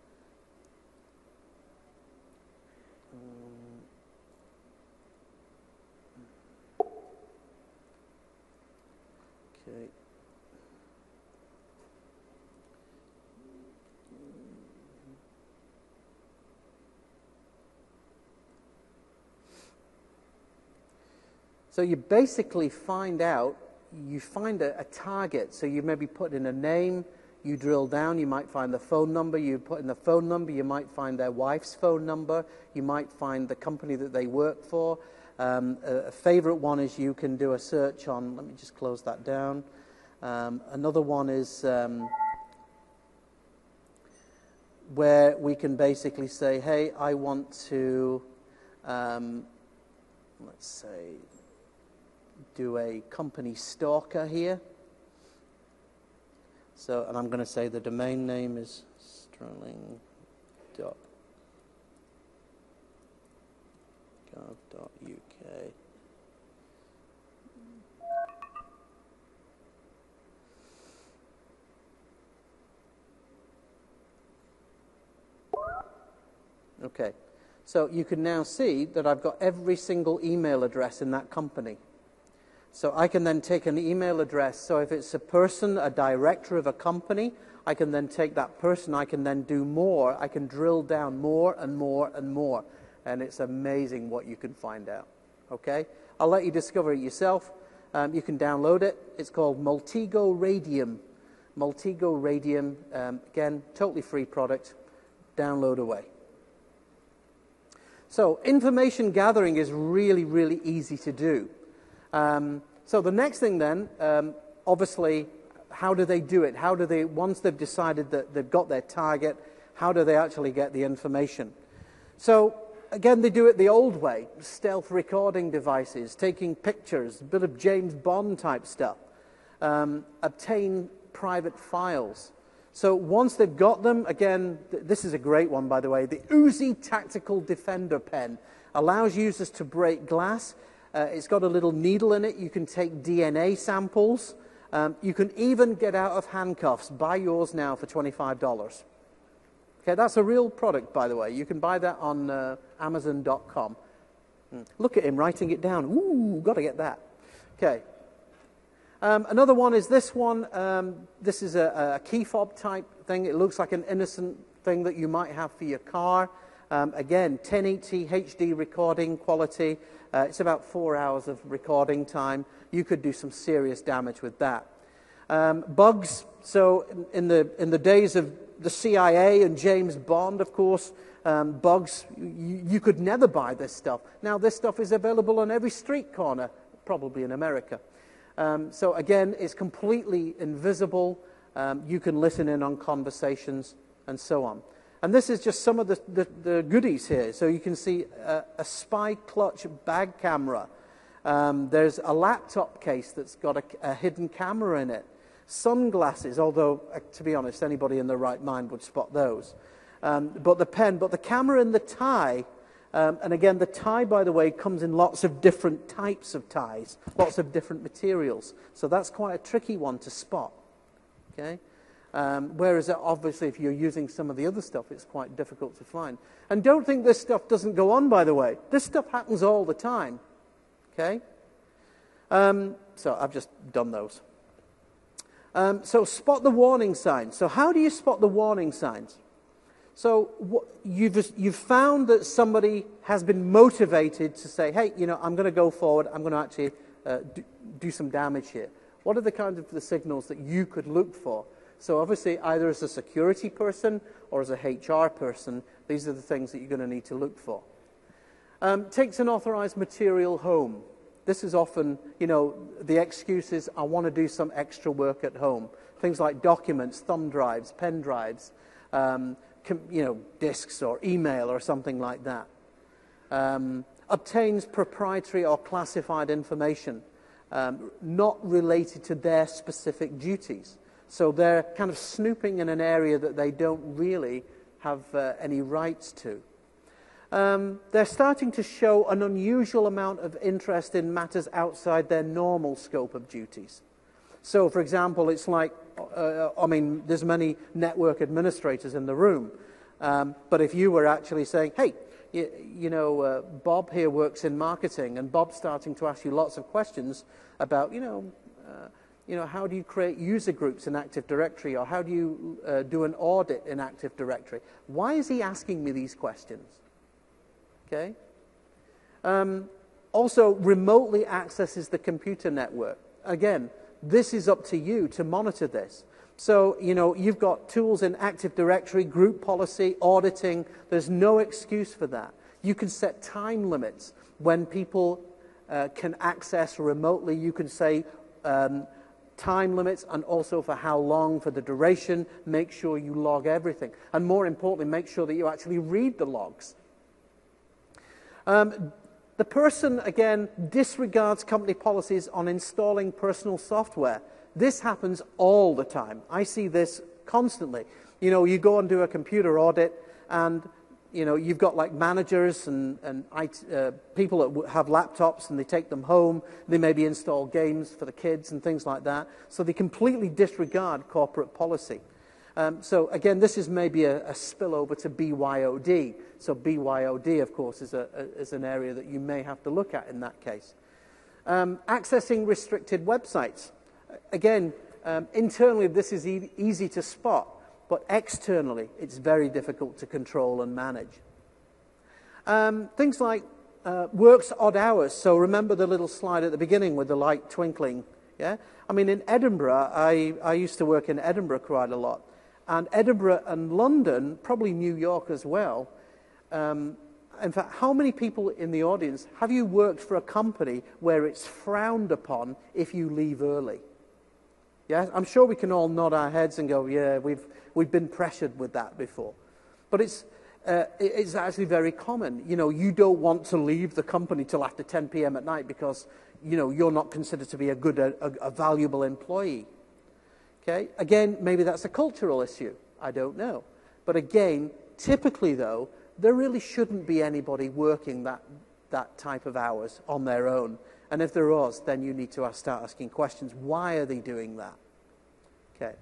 Um, okay. So you basically find out, you find a, a target. So you maybe put in a name, you drill down, you might find the phone number, you put in the phone number, you might find their wife's phone number, you might find the company that they work for. Um, a, a favorite one is you can do a search on, let me just close that down. Um, another one is um, where we can basically say, hey, I want to, um, let's say, do a company stalker here. So, and I'm going to say the domain name is sterling dot gov dot U K. Okay, so you can now see that I've got every single email address in that company. So I can then take an email address. So if it's a person, a director of a company, I can then take that person. I can then do more. I can drill down more and more and more. And it's amazing what you can find out. Okay? I'll let you discover it yourself. Um, you can download it. It's called Multigo Radium. Multigo Radium. Um, again, totally free product. Download away. So information gathering is really, really easy to do. Um, so the next thing then, um, obviously, how do they do it? How do they, once they've decided that they've got their target, how do they actually get the information? So, again, they do it the old way, stealth recording devices, taking pictures, a bit of James Bond type stuff, um, obtain private files. So once they've got them, again, th this is a great one, by the way, the Uzi Tactical Defender pen allows users to break glass. Uh, it's got a little needle in it. You can take D N A samples. Um, you can even get out of handcuffs. Buy yours now for twenty-five dollars. Okay, that's a real product, by the way. You can buy that on uh, Amazon dot com. Mm. Look at him writing it down. Ooh, got to get that. Okay. Um, another one is this one. Um, this is a, a key fob type thing. It looks like an innocent thing that you might have for your car. Um, again, ten eighty H D recording quality. Uh, it's about four hours of recording time. You could do some serious damage with that. Um, bugs. So in, in the in the days of the C I A and James Bond, of course, um, bugs. You, you could never buy this stuff. Now this stuff is available on every street corner, probably in America. Um, so again, it's completely invisible. Um, you can listen in on conversations and so on. And this is just some of the, the, the goodies here. So you can see a, a spy clutch bag camera. Um, there's a laptop case that's got a, a hidden camera in it. Sunglasses, although, uh, to be honest, anybody in their right mind would spot those. Um, but the pen, but the camera and the tie, um, and again, the tie, by the way, comes in lots of different types of ties, lots of different materials. So that's quite a tricky one to spot. Okay? Um, whereas obviously if you're using some of the other stuff, it's quite difficult to find. And don't think this stuff doesn't go on, by the way. This stuff happens all the time. Okay? Um, so I've just done those. Um, so spot the warning signs. So how do you spot the warning signs? So what, you've, you've found that somebody has been motivated to say, hey, you know, I'm going to go forward. I'm going to actually uh, do, do some damage here. What are the kinds of the signals that you could look for? So obviously, either as a security person or as a H R person, these are the things that you're going to need to look for. Um, takes an authorized material home. This is often, you know, the excuse is, I want to do some extra work at home. Things like documents, thumb drives, pen drives, um, com, you know, disks or email or something like that. Um, obtains proprietary or classified information, um, not related to their specific duties. So they're kind of snooping in an area that they don't really have uh, any rights to. Um, they're starting to show an unusual amount of interest in matters outside their normal scope of duties. So, for example, it's like, uh, I mean, there's many network administrators in the room, um, but if you were actually saying, hey, you, you know, uh, Bob here works in marketing, and Bob's starting to ask you lots of questions about, you know, uh, you know, how do you create user groups in Active Directory, or how do you uh, do an audit in Active Directory? Why is he asking me these questions? Okay. Um, also, remotely accesses the computer network. Again, this is up to you to monitor this. So, you know, you've got tools in Active Directory, group policy, auditing. There's no excuse for that. You can set time limits when people uh, can access remotely. You can say um, time limits, and also for how long, for the duration. Make sure you log everything. And more importantly, make sure that you actually read the logs. Um, the person, again, disregards company policies on installing personal software. This happens all the time. I see this constantly. You know, you go and do a computer audit, and, you know, you've got like managers and, and uh, people that have laptops, and they take them home. They maybe install games for the kids and things like that. So they completely disregard corporate policy. Um, so again, this is maybe a, a spillover to B Y O D. So B Y O D, of course, is, a, a, is an area that you may have to look at in that case. Um, accessing restricted websites. Again, um, internally this is e easy to spot, but externally it's very difficult to control and manage. Um, things like uh, works odd hours. So remember the little slide at the beginning with the light twinkling. Yeah, I mean, in Edinburgh, I, I used to work in Edinburgh quite a lot. And Edinburgh and London, probably New York as well. Um, in fact, how many people in the audience, have you worked for a company where it's frowned upon if you leave early? Yeah, I'm sure we can all nod our heads and go, yeah, we've, we've been pressured with that before. But it's, uh, it's actually very common. You know, you don't want to leave the company till after ten p m at night because, you know, you're not considered to be a good, a, a valuable employee. Okay, again, maybe that's a cultural issue. I don't know. But again, typically though, there really shouldn't be anybody working that, that type of hours on their own. And if there was, then you need to ask, start asking questions. Why are they doing that? Okay.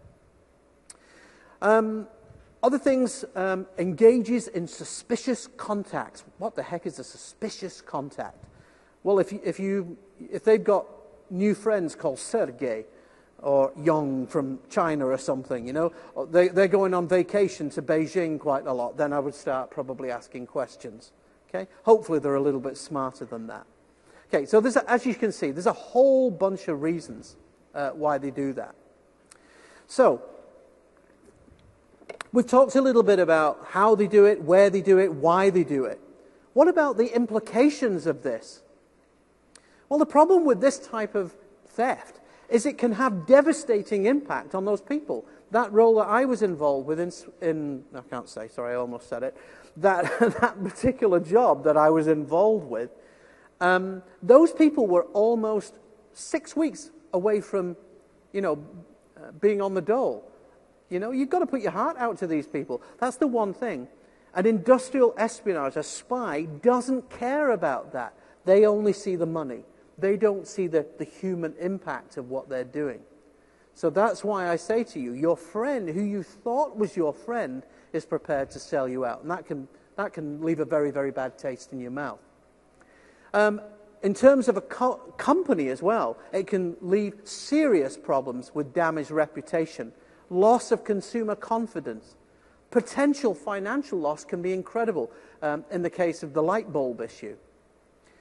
Um, other things, um, engages in suspicious contacts. What the heck is a suspicious contact? Well, if, you, if, you, if they've got new friends called Sergey, or Yong from China or something, you know, they, they're going on vacation to Beijing quite a lot, then I would start probably asking questions. Okay? Hopefully they're a little bit smarter than that. Okay, so there's a, as you can see, there's a whole bunch of reasons uh, why they do that. So, we've talked a little bit about how they do it, where they do it, why they do it. What about the implications of this? Well, the problem with this type of theft is it can have devastating impact on those people. That role that I was involved with in, in I can't say, sorry, I almost said it, that, that particular job that I was involved with, um, those people were almost six weeks away from, you know, uh, being on the dole. You know, you've got to put your heart out to these people. That's the one thing. And industrial espionage, a spy, doesn't care about that. They only see the money. They don't see the, the human impact of what they're doing. So that's why I say to you, your friend, who you thought was your friend, is prepared to sell you out. And that can, that can leave a very, very bad taste in your mouth. Um, in terms of a co company as well, it can leave serious problems with damaged reputation, loss of consumer confidence. Potential financial loss can be incredible um, in the case of the light bulb issue.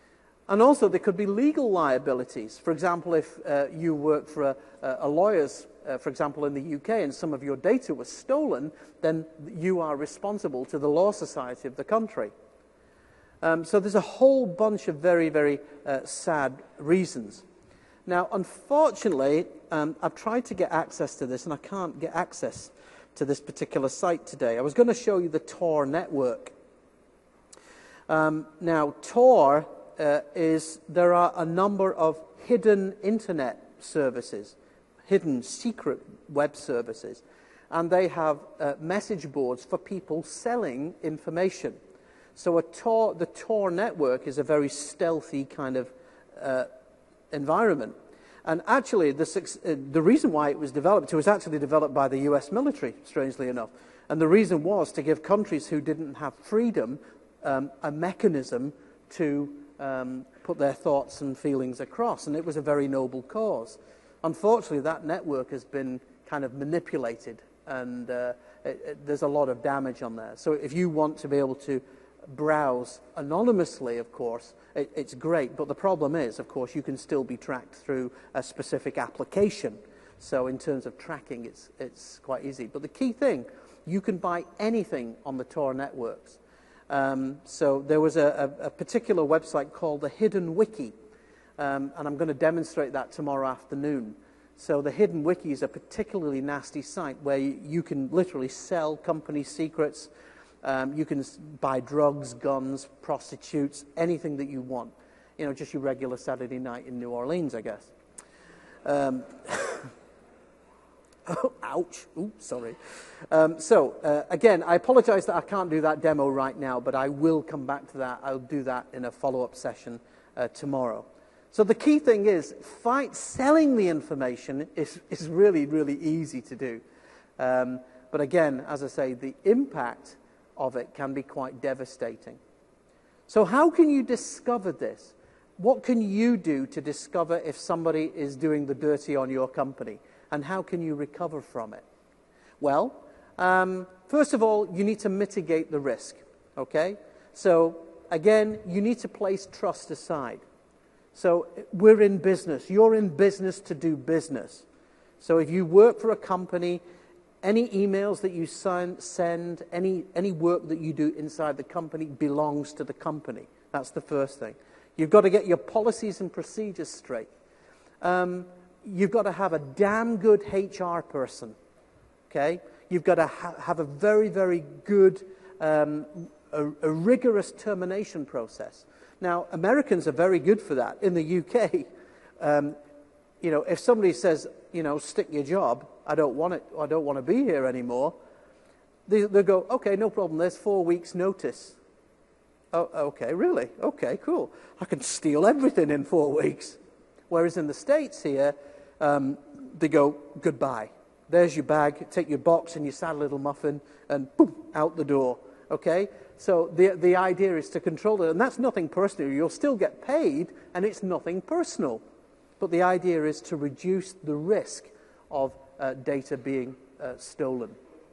And also there could be legal liabilities. For example, if uh, you work for a, a lawyer's, uh, for example, in the U K, and some of your data was stolen, then you are responsible to the Law Society of the country. Um, so there's a whole bunch of very, very uh, sad reasons. Now, unfortunately, um, I've tried to get access to this, and I can't get access to this particular site today. I was going to show you the Tor network. Um, now, Tor uh, is, there are a number of hidden internet services, hidden secret web services, and they have uh, message boards for people selling information. So a Tor, the Tor network is a very stealthy kind of uh, environment. And actually, the, uh, the reason why it was developed, it was actually developed by the U S military, strangely enough. And the reason was to give countries who didn't have freedom um, a mechanism to um, put their thoughts and feelings across. And it was a very noble cause. Unfortunately, that network has been kind of manipulated, and uh, it, it, there's a lot of damage on there. So if you want to be able to browse anonymously, of course, it, it's great, but the problem is, of course, you can still be tracked through a specific application. So in terms of tracking, it's, it's quite easy. But the key thing, you can buy anything on the Tor networks. Um, so there was a, a, a particular website called the Hidden Wiki, um, and I'm going to demonstrate that tomorrow afternoon. So the Hidden Wiki is a particularly nasty site where you, you can literally sell company secrets. Um, you can buy drugs, guns, prostitutes, anything that you want. You know, just your regular Saturday night in New Orleans, I guess. Um, oh, ouch. Ooh, sorry. Um, so, uh, again, I apologize that I can't do that demo right now, but I will come back to that. I'll do that in a follow-up session uh, tomorrow. So the key thing is, fight selling the information is, is really, really easy to do. Um, but again, as I say, the impact of it can be quite devastating. So how can you discover this? What can you do to discover if somebody is doing the dirty on your company? And how can you recover from it? Well, um, first of all, you need to mitigate the risk, okay? So, again, you need to place trust aside. So we're in business. You're in business to do business. So if you work for a company, any emails that you sign, send, any, any work that you do inside the company belongs to the company. That's the first thing. You've got to get your policies and procedures straight. Um, you've got to have a damn good H R person, okay? You've got to ha have a very, very good, um, a, a rigorous termination process. Now, Americans are very good for that. In the U K, um, you know, if somebody says, you know, stick your job, I don't want it, I don't want to be here anymore, they, they go, okay, no problem, there's four weeks notice. Oh, okay, really? Okay, cool. I can steal everything in four weeks. Whereas in the States here, um, they go, goodbye. There's your bag, take your box and your sad little muffin, and boom, out the door, okay? So the, the idea is to control it, and that's nothing personal. You'll still get paid, and it's nothing personal. But the idea is to reduce the risk of uh, data being uh, stolen.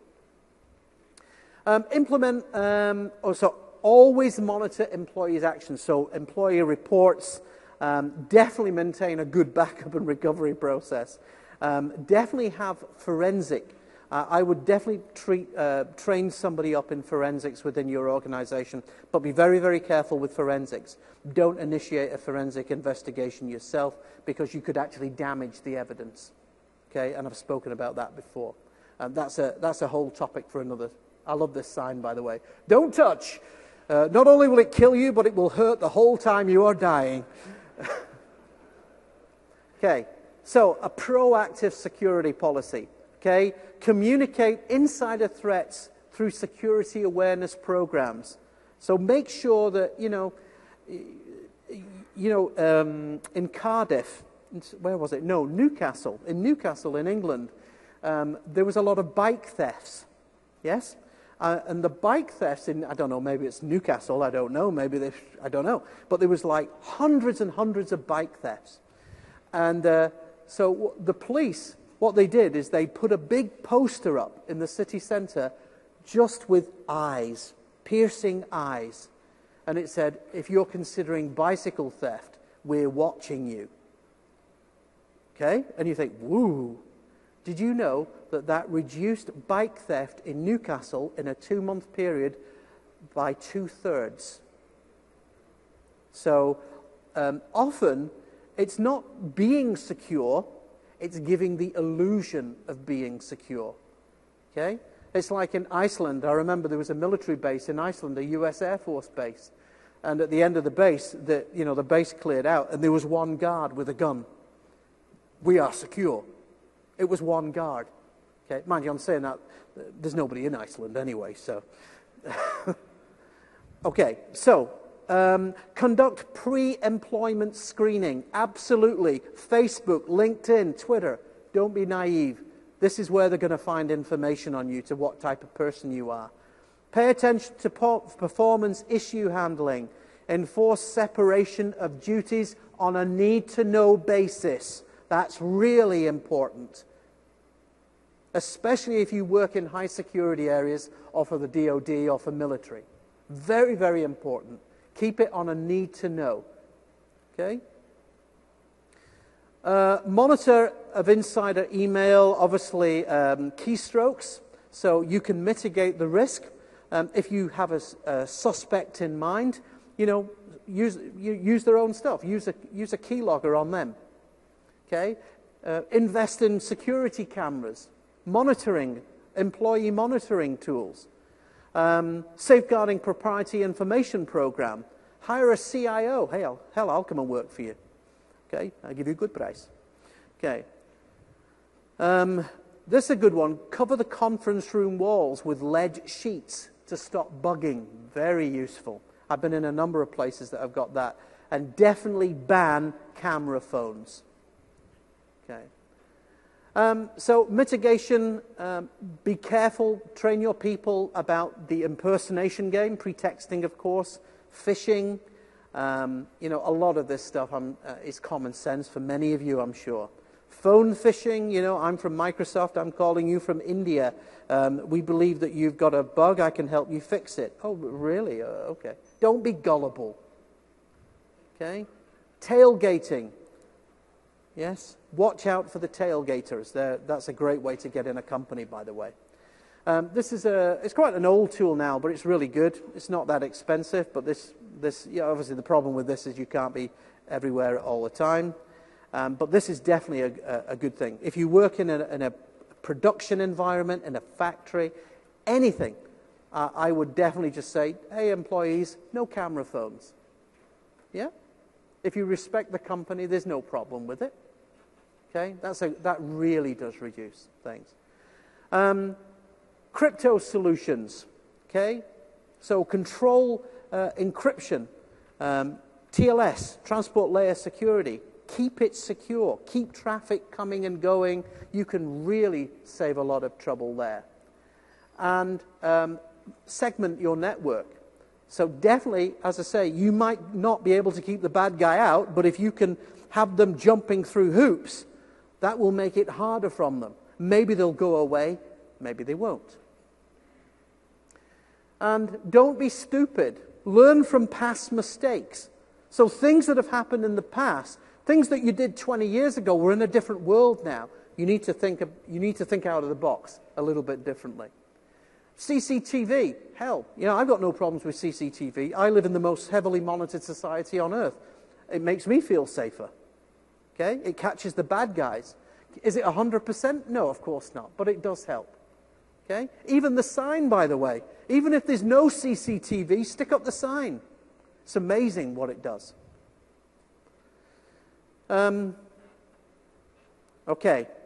Um, implement, um, also always monitor employees' actions. So employee reports, um, definitely maintain a good backup and recovery process. Um, definitely have forensic. Uh, I would definitely treat, uh, train somebody up in forensics within your organization, but be very, very careful with forensics. Don't initiate a forensic investigation yourself, because you could actually damage the evidence. Okay, and I've spoken about that before. Um, that's, a, that's a whole topic for another. I love this sign, by the way. Don't touch. Uh, not only will it kill you, but it will hurt the whole time you are dying. Okay, so a proactive security policy. Okay, communicate insider threats through security awareness programs. So make sure that, you know, you know, um, in Cardiff, where was it? No, Newcastle. In Newcastle, in England, um, there was a lot of bike thefts. Yes? Uh, and the bike thefts in, I don't know, maybe it's Newcastle, I don't know, maybe they, I don't know. But there was like hundreds and hundreds of bike thefts. And uh, so the police, what they did is they put a big poster up in the city centre just with eyes, piercing eyes. and it said, if you're considering bicycle theft, we're watching you. Okay? And you think, woo. Did you know that that reduced bike theft in Newcastle in a two-month period by two-thirds? So um, often, it's not being secure, it's giving the illusion of being secure. Okay? It's like in Iceland. I remember there was a military base in Iceland, a U S Air Force base. And at the end of the base, the, you know, the base cleared out, and there was one guard with a gun. We are secure. It was one guard. Okay? Mind you, I'm saying that there's nobody in Iceland anyway, so. Okay, so um, conduct pre-employment screening. Absolutely. Facebook, LinkedIn, Twitter. Don't be naive. This is where they're going to find information on you, to what type of person you are. Pay attention to performance issue handling. Enforce separation of duties on a need-to-know basis. That's really important. Especially if you work in high-security areas or for the D O D or for military. Very, very important. Keep it on a need-to-know. Okay? Uh, monitor of insider email, obviously um, keystrokes, so you can mitigate the risk. Um, if you have a, a suspect in mind, you know, use, you, use their own stuff. Use a, use a keylogger on them. Okay? Uh, invest in security cameras, monitoring, employee monitoring tools, um, safeguarding proprietary information program. Hire a C I O. Hey, I'll, hell, I'll come and work for you. Okay, I'll give you a good price. Okay. Um, this is a good one. Cover the conference room walls with lead sheets to stop bugging. Very useful. I've been in a number of places that have got that. And definitely ban camera phones. Okay. Um, so mitigation, um, be careful. Train your people about the impersonation game, pretexting, of course, phishing. Um, you know, a lot of this stuff um, uh, is common sense for many of you, I'm sure. Phone phishing, you know, I'm from Microsoft, I'm calling you from India. Um, we believe that you've got a bug, I can help you fix it. Oh, really? Uh, okay. Don't be gullible. Okay? Tailgating. Yes? Watch out for the tailgaters. They're, that's a great way to get in a company, by the way. Um, this is a, it's quite an old tool now, but it's really good. It's not that expensive, but this, this yeah, obviously the problem with this is you can't be everywhere all the time. Um, but this is definitely a, a, a good thing. If you work in a, in a production environment, in a factory, anything, uh, I would definitely just say, hey, employees, no camera phones. Yeah? If you respect the company, there's no problem with it. Okay? That's a, that really does reduce things. Um, Crypto solutions, okay? So control uh, encryption, um, T L S, transport layer security. Keep it secure. Keep traffic coming and going. You can really save a lot of trouble there. And um, segment your network. So definitely, as I say, you might not be able to keep the bad guy out, but if you can have them jumping through hoops, that will make it harder from them. Maybe they'll go away, maybe they won't. And don't be stupid. Learn from past mistakes. So things that have happened in the past, things that you did twenty years ago, we're in a different world now. You need to think of, you need to think out of the box a little bit differently. C C T V, hell, you know, I've got no problems with C C T V. I live in the most heavily monitored society on earth. It makes me feel safer. Okay? It catches the bad guys. Is it one hundred percent? No, of course not, but it does help. Okay? Even the sign, by the way. Even if there's no C C T V, stick up the sign. It's amazing what it does. Um, okay.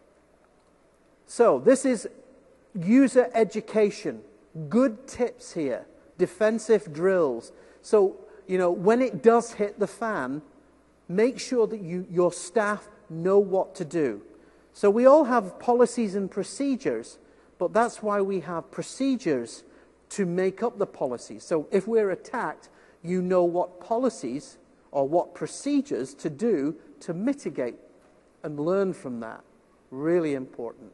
So this is user education. Good tips here. Defensive drills. So, you know, when it does hit the fan, make sure that you, your staff know what to do. So we all have policies and procedures, but that's why we have procedures to make up the policies. So if we're attacked, you know what policies or what procedures to do to mitigate and learn from that. Really important.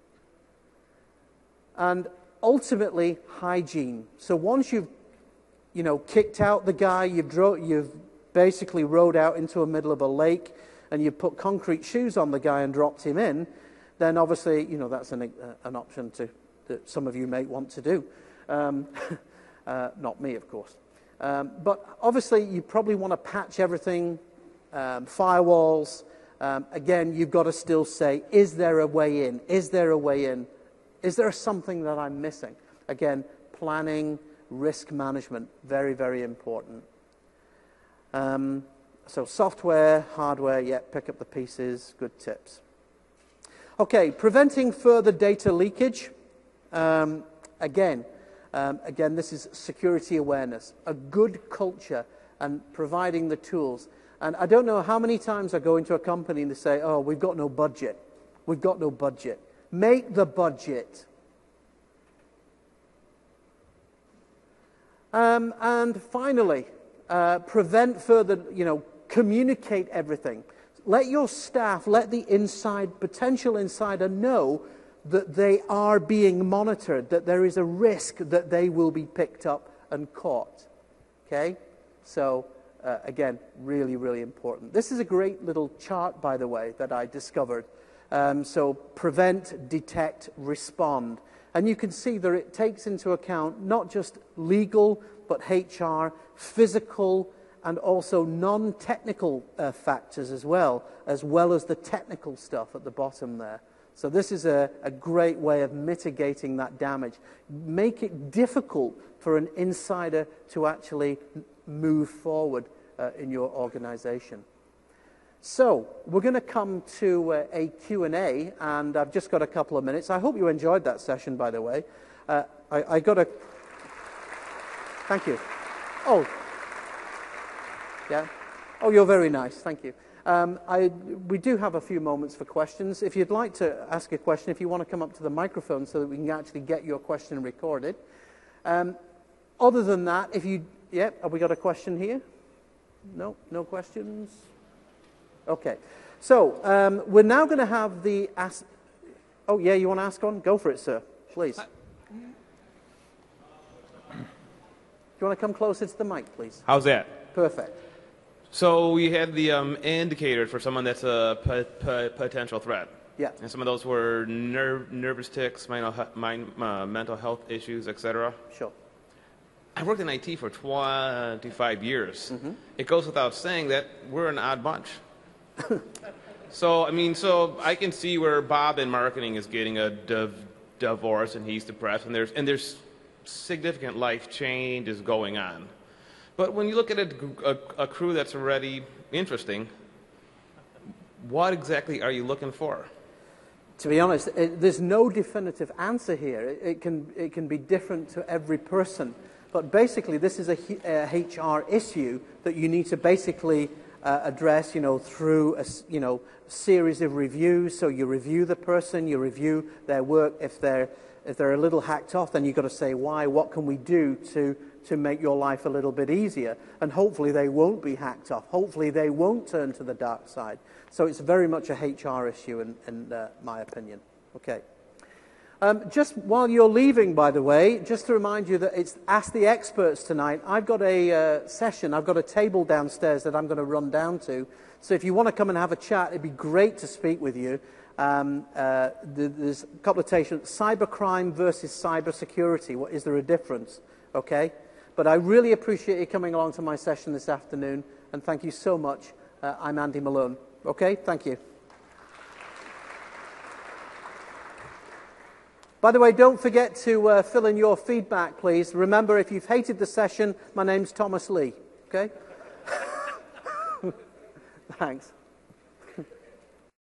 And ultimately, hygiene. So once you've you know, kicked out the guy, you've, dro you've basically rowed out into the middle of a lake, and you put concrete shoes on the guy and dropped him in, then obviously, you know, that's an, uh, an option to, that some of you may want to do. Um, uh, not me, of course. Um, but obviously, you probably want to patch everything, um, firewalls. Um, again, you've got to still say, is there a way in? Is there a way in? Is there something that I'm missing? Again, planning, risk management, very, very important. Um, so software, hardware, yeah, pick up the pieces, good tips. Okay, preventing further data leakage. Um, again, um, again, this is security awareness, a good culture, and providing the tools. And I don't know how many times I go into a company and they say, oh, we've got no budget. We've got no budget. Make the budget. Um, and finally, uh, prevent further, you know, communicate everything. Let your staff, let the inside, potential insider know that they are being monitored, that there is a risk that they will be picked up and caught. Okay? So, uh, again, really, really important. This is a great little chart, by the way, that I discovered. Um, so, prevent, detect, respond. And you can see that it takes into account not just legal, but H R, physical, and also non-technical uh, factors as well, as well as the technical stuff at the bottom there. So this is a, a great way of mitigating that damage. Make it difficult for an insider to actually move forward uh, in your organization. So we're going to come to uh, a Q and A, and I've just got a couple of minutes. I hope you enjoyed that session, by the way. Uh, I, I got a... Thank you. Oh. Yeah. Oh, you're very nice. Thank you. Um, I, we do have a few moments for questions. If you'd like to ask a question, if you want to come up to the microphone so that we can actually get your question recorded. Um, other than that, if you... Yeah, have we got a question here? No? No questions? Okay. So, um, we're now going to have the... Ask oh, yeah, you want to ask on? Go for it, sir. Please. Uh, do you want to come closer to the mic, please? How's that? Perfect. So we had the um, indicators for someone that's a p p potential threat. Yeah. And some of those were ner nervous tics, mental, mind, uh, mental health issues, et cetera. Sure. I worked in I T for twenty-five years. Mm-hmm. It goes without saying that we're an odd bunch. So, I mean, so I can see where Bob in marketing is getting a div divorce and he's depressed, and there's, and there's significant life change is going on. But when you look at a, a, a crew that's already interesting, what exactly are you looking for? To be honest, it, there's no definitive answer here. It, it, can, it can be different to every person. But basically, this is a, a H R issue that you need to basically uh, address, you know, through a you know, series of reviews. So you review the person, you review their work. If they're, if they're a little hacked off, then you've got to say, why? What can we do to... to make your life a little bit easier, and hopefully they won't be hacked off. Hopefully they won't turn to the dark side. So it's very much a H R issue in, in uh, my opinion. Okay. Um, just while you're leaving, by the way, just to remind you that it's Ask the Experts tonight. I've got a uh, session, I've got a table downstairs that I'm going to run down to. So if you want to come and have a chat, it'd be great to speak with you. Um, uh, there's a couple of stations, cybercrime versus cybersecurity. What, is there a difference? Okay. But I really appreciate you coming along to my session this afternoon, and thank you so much. Uh, I'm Andy Malone. Okay, thank you. By the way, don't forget to uh, fill in your feedback, please. Remember, if you've hated the session, my name's Thomas Lee. Okay? Thanks.